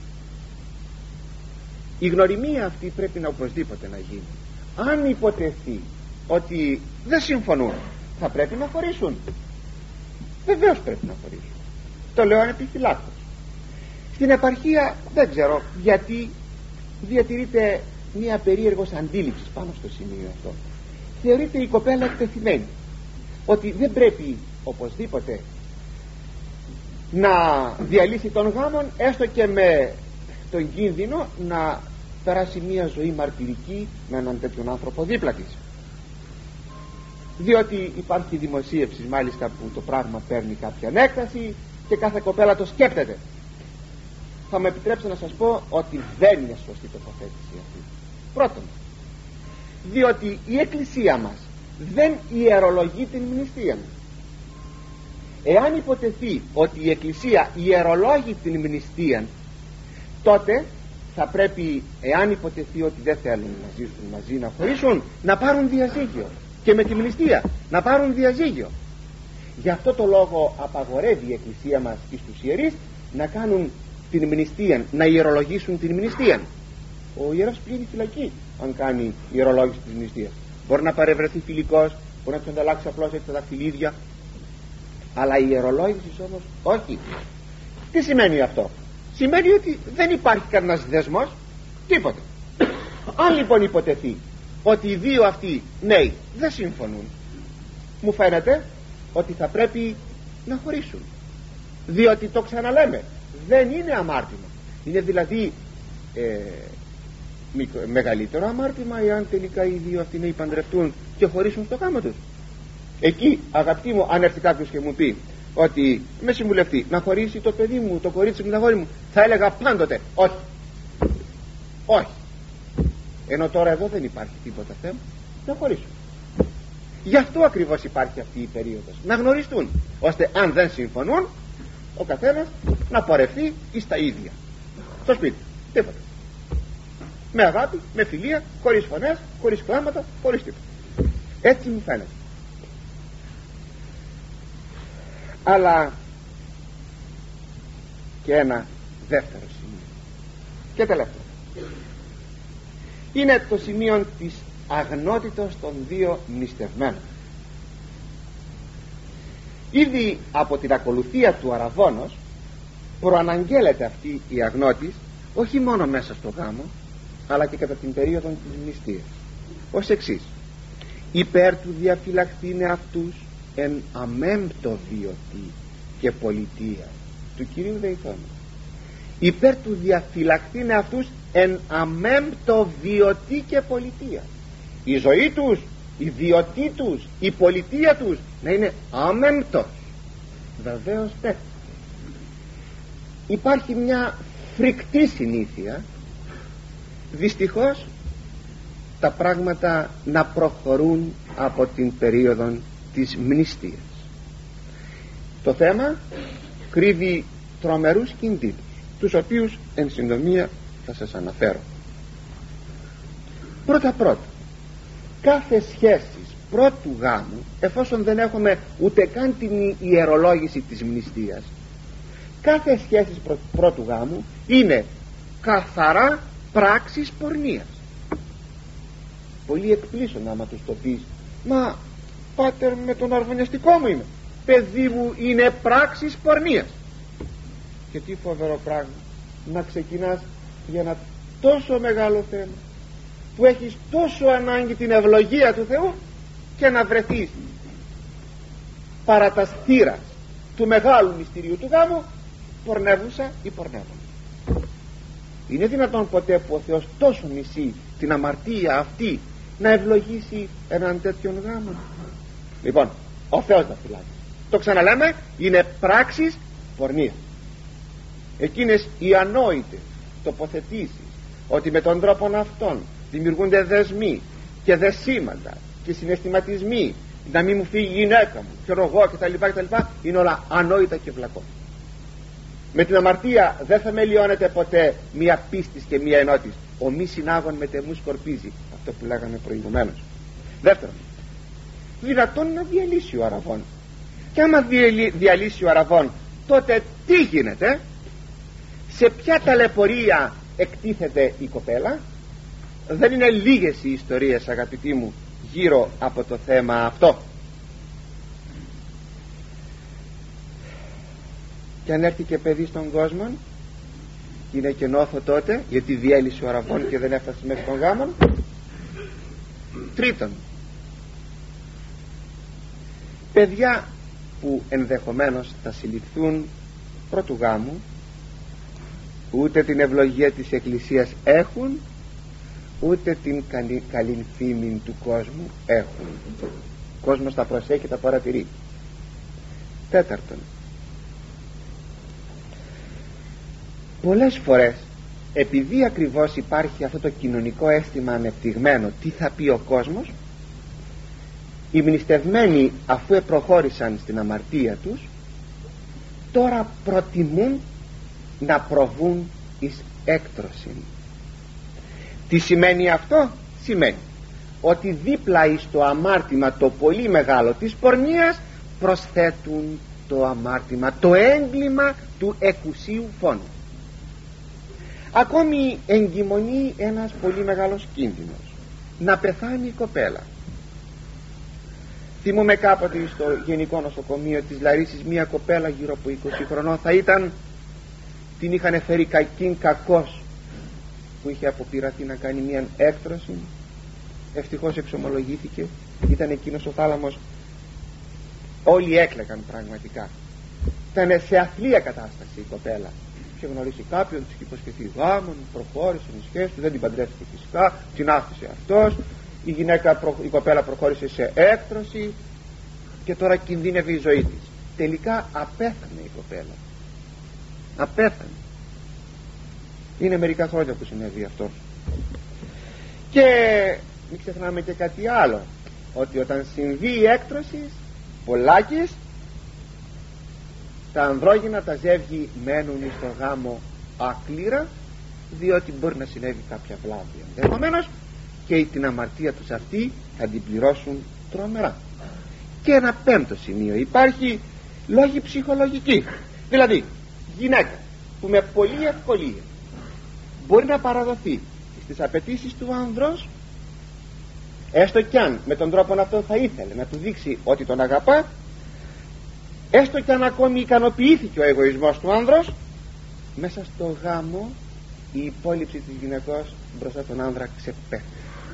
Η γνωριμία αυτή πρέπει να οπωσδήποτε να γίνει. Αν υποτεθεί ότι δεν συμφωνούν, θα πρέπει να χωρίσουν. Βεβαίως πρέπει να χωρίσουν. Το λέω ανεπιφυλάκτως. Στην επαρχία δεν ξέρω γιατί διατηρείται μια περίεργος αντίληψη πάνω στο σημείο αυτό. Θεωρείται η κοπέλα εκτεθειμένη, ότι δεν πρέπει οπωσδήποτε να διαλύσει τον γάμον, έστω και με τον κίνδυνο να περάσει μια ζωή μαρτυρική με έναν τέτοιον άνθρωπο δίπλα της. Διότι υπάρχει δημοσίευση μάλιστα που το πράγμα παίρνει κάποια έκταση και κάθε κοπέλα το σκέπτεται. Θα με επιτρέψετε να σας πω ότι δεν είναι σωστή τοποθέτηση αυτή. Πρώτον, διότι η Εκκλησία μας δεν ιερολογεί την μνηστεία. Εάν υποτεθεί ότι η Εκκλησία ιερολόγει την μνηστεία, τότε θα πρέπει, εάν υποτεθεί ότι δεν θέλουν να ζήσουν μαζί, να χωρίσουν, να πάρουν διαζύγιο, και με τη μνηστεία να πάρουν διαζύγιο. Γι' αυτό το λόγο απαγορεύει η Εκκλησία μας εις τους ιερείς να κάνουν την μνηστεία, να ιερολογήσουν την μνηστεία. Ο ιερός πλήρει φυλακή αν κάνει ιερολόγηση της μνηστείας. Μπορεί να παρευρεθεί φιλικός, μπορεί να του ανταλλάξει απλώς έτσι τα δαχτυλίδια, αλλά η ιερολόγηση όμως όχι. Τι σημαίνει αυτό? Σημαίνει ότι δεν υπάρχει κανένας δεσμός, τίποτα. Αν λοιπόν υποτεθεί ότι οι δύο αυτοί νέοι δεν συμφωνούν, μου φαίνεται ότι θα πρέπει να χωρίσουν, διότι το ξαναλέμε, δεν είναι αμάρτημα. Είναι δηλαδή ε, μεγαλύτερο αμάρτημα εάν τελικά οι δύο αυτοί να παντρευτούν και χωρίσουν στο γάμο τους. Εκεί, αγαπητοί μου, αν έρθει κάποιος και μου πει ότι με συμβουλευτεί να χωρίσει το παιδί μου, το κορίτσι μου, την αγόρι μου, θα έλεγα πάντοτε όχι. Όχι. Ενώ τώρα εδώ δεν υπάρχει τίποτα θέμα να χωρίσουν. Γι' αυτό ακριβώς υπάρχει αυτή η περίοδος, να γνωριστούν, ώστε αν δεν συμφωνούν ο καθένας να πορευτεί εις τα ίδια στο σπίτι, τίποτα, με αγάπη, με φιλία, χωρίς φωνές, χωρίς κλάματα, χωρίς τίποτα. Έτσι μου φαίνεται. Αλλά και ένα δεύτερο σημείο και τελευταίο είναι το σημείο της αγνότητος των δύο νηστευμένων. Ήδη από την ακολουθία του αραβώνος προαναγγέλλεται αυτή η αγνότης, όχι μόνο μέσα στο γάμο αλλά και κατά την περίοδο της νηστείας, ως εξής: υπέρ του διαφυλαχθήνε αυτούς εν αμέμπτο βιωτή και πολιτεία του Κυρίου Δεϊθώνου. Υπέρ του διαφυλαχθήνε αυτούς εν αμέμπτο βιωτή και πολιτεία. Η ζωή τους, η βιωτή τους, η πολιτεία τους να είναι αμέμπτος. Βεβαίως ναι. Υπάρχει μια φρικτή συνήθεια δυστυχώς τα πράγματα να προχωρούν από την περίοδο της μνηστείας. Το θέμα κρύβει τρομερούς κινδύνους, τους οποίους εν συντομία θα σας αναφέρω. Πρώτα πρώτα, κάθε σχέση πρώτου γάμου, εφόσον δεν έχουμε ούτε καν την ιερολόγηση της μνηστείας, κάθε σχέση πρώτου γάμου είναι καθαρά πράξεις πορνείας. Πολλοί εκπλήσουν άμα τους το πεις, μα πάτερ, με τον αρβωνιαστικό μου είμαι, παιδί μου, είναι πράξεις πορνείας. Και τι φοβερό πράγμα να ξεκινάς για ένα τόσο μεγάλο θέμα που έχεις τόσο ανάγκη την ευλογία του Θεού και να βρεθείς παρά τα στήρας του μεγάλου μυστηρίου του γάμου πορνεύουσα ή πορνεύουν. Είναι δυνατόν ποτέ που ο Θεός τόσο μισεί την αμαρτία αυτή να ευλογήσει έναν τέτοιον γάμο? Λοιπόν, ο Θεός τα φυλάει. Το ξαναλέμε, είναι πράξεις πορνείας. Εκείνες οι ανόητες τοποθετήσεις ότι με τον τρόπο αυτόν δημιουργούνται δεσμοί και δεσίματα και συναισθηματισμοί, να μην μου φύγει η γυναίκα μου και ρογώ κτλ, κτλ, είναι όλα ανόητα και βλακό. Με την αμαρτία δεν θα μελιώνεται ποτέ μία πίστης και μία ενότης. Ο μη συνάγων με τεμού σκορπίζει, αυτό που λέγαμε προηγουμένως. Δεύτερον, δυνατόν να διαλύσει ο αραβών. Και άμα διαλύσει ο αραβών, τότε τι γίνεται? Σε ποια ταλαιπωρία εκτίθεται η κοπέλα? Δεν είναι λίγες οι ιστορίες, αγαπητοί μου, γύρω από το θέμα αυτό. Και αν έρθει και παιδί στον κόσμο, είναι και νόθο τότε, γιατί διέλυσε ο αραβών και δεν έφτασε μέχρι τον γάμο. Τρίτον, παιδιά που ενδεχομένως θα συλληφθούν πρώτου γάμου, ούτε την ευλογία της Εκκλησίας έχουν, ούτε την καλή, καλή φήμη του κόσμου έχουν. Ο κόσμος τα προσέχει, τα παρατηρεί. Τέταρτον, πολλές φορές, επειδή ακριβώς υπάρχει αυτό το κοινωνικό αίσθημα ανεπτυγμένο, τι θα πει ο κόσμος, οι μνηστευμένοι, αφού προχώρησαν στην αμαρτία τους, τώρα προτιμούν να προβούν εις έκτρωση. Τι σημαίνει αυτό? Σημαίνει ότι δίπλα εις το αμάρτημα το πολύ μεγάλο της πορνείας προσθέτουν το αμάρτημα, το έγκλημα του εκουσίου φόνου. Ακόμη εγκυμονεί ένας πολύ μεγάλος κίνδυνος, να πεθάνει η κοπέλα. Θυμούμαι κάποτε στο Γενικό Νοσοκομείο της Λαρίσης μια κοπέλα γύρω από είκοσι χρονών θα ήταν, την είχαν φέρει κακήν κακός, που είχε αποπειραθεί να κάνει μια έκτρωση. Ευτυχώς εξομολογήθηκε, ήταν εκείνος ο θάλαμος, όλοι έκλαιγαν πραγματικά. Ήταν σε αθλία κατάσταση η κοπέλα είχε γνωρίσει κάποιον, της είχε υποσχεθεί γάμον, προχώρησε η σχέση του, δεν την παντρεύτηκε φυσικά, την άφησε αυτός. Η γυναίκα, η κοπέλα προχώρησε σε έκτρωση και τώρα κινδύνευε η ζωή της. Τελικά απέθανε η κοπέλα, απέθανε. Είναι μερικά χρόνια που συνέβη αυτό. Και μην ξεχνάμε και κάτι άλλο, ότι όταν συμβεί η έκτρωση πολλάκις, τα ανδρόγυνα, τα ζεύγη μένουν στο γάμο άκληρα, διότι μπορεί να συνέβη κάποια βλάβη ενδεχομένως και την αμαρτία τους αυτή θα την πληρώσουν τρομερά. Και ένα πέμπτο σημείο, υπάρχει λόγοι ψυχολογικοί. Δηλαδή γυναίκα που με πολλή ευκολία μπορεί να παραδοθεί στις απαιτήσεις του άνδρος, έστω κι αν με τον τρόπο αυτό θα ήθελε να του δείξει ότι τον αγαπά, έστω κι αν ακόμη ικανοποιήθηκε ο εγωισμός του άνδρος, μέσα στο γάμο η υπόλοιψη της γυναικός μπροστά τον άνδρα ξεπέφτει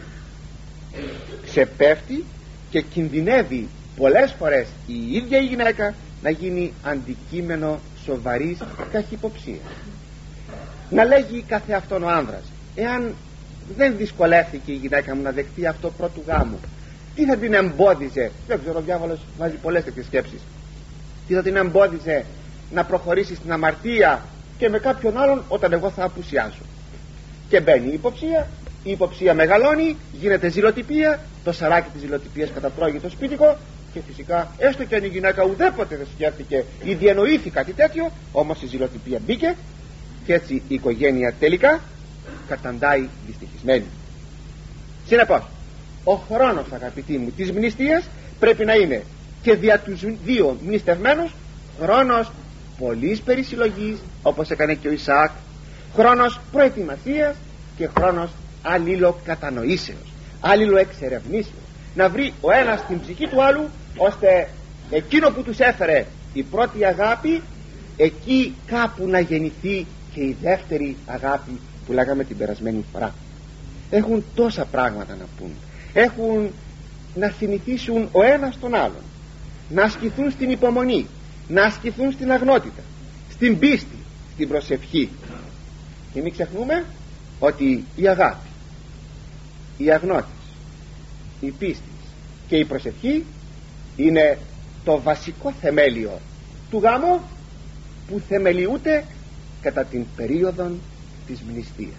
ξεπέφτει και κινδυνεύει πολλές φορές η ίδια η γυναίκα να γίνει αντικείμενο σοβαρής καχυποψίας. Να λέγει κάθε αυτόν ο άνδρας, εάν δεν δυσκολεύτηκε η γυναίκα μου να δεχτεί αυτό πρώτου γάμου, τι θα την εμπόδιζε? Δεν ξέρω, ο διάβολος βάζει πολλές τέτοιες σκέψεις. Τι θα την εμπόδιζε να προχωρήσει στην αμαρτία και με κάποιον άλλον όταν εγώ θα απουσιάσω? Και μπαίνει η υποψία, η υποψία μεγαλώνει, γίνεται ζηλοτυπία, το σαράκι της ζηλοτυπίας κατατρώγει το σπίτικο και φυσικά έστω και αν η γυναίκα ουδέποτε δεν σκέφτηκε ή διανοήθη κάτι τέτοιο, όμως η ζηλοτυπία μπήκε και έτσι η οικογένεια τελικά καταντάει δυστυχισμένη. Συνεπώς ο χρόνος, αγαπητοί μου, της μνηστείας πρέπει να είναι και δια τους δύο μνηστευμένους χρόνος πολλής περισυλλογής, όπως έκανε και ο Ισαάκ, χρόνος προετοιμασίας και χρόνος αλληλοκατανοήσεως, αλληλοεξερευνήσεως, να βρει ο ένας την ψυχή του άλλου, ώστε εκείνο που τους έφερε η πρώτη αγάπη, εκεί κάπου να γεννηθεί και η δεύτερη αγάπη που λέγαμε την περασμένη φορά. Έχουν τόσα πράγματα να πούν, έχουν να συνηθίσουν ο ένας τον άλλον, να ασκηθούν στην υπομονή, να ασκηθούν στην αγνότητα, στην πίστη, στην προσευχή. Και μην ξεχνούμε ότι η αγάπη, η αγνότης, η πίστη και η προσευχή είναι το βασικό θεμέλιο του γάμου, που θεμελιούται κατά την περίοδο της μνηστείας.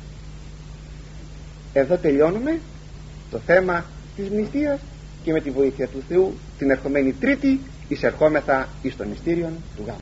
Εδώ τελειώνουμε το θέμα της μνηστείας και με τη βοήθεια του Θεού την ερχομένη Τρίτη εισερχόμεθα εις το μυστήριον του γάμου.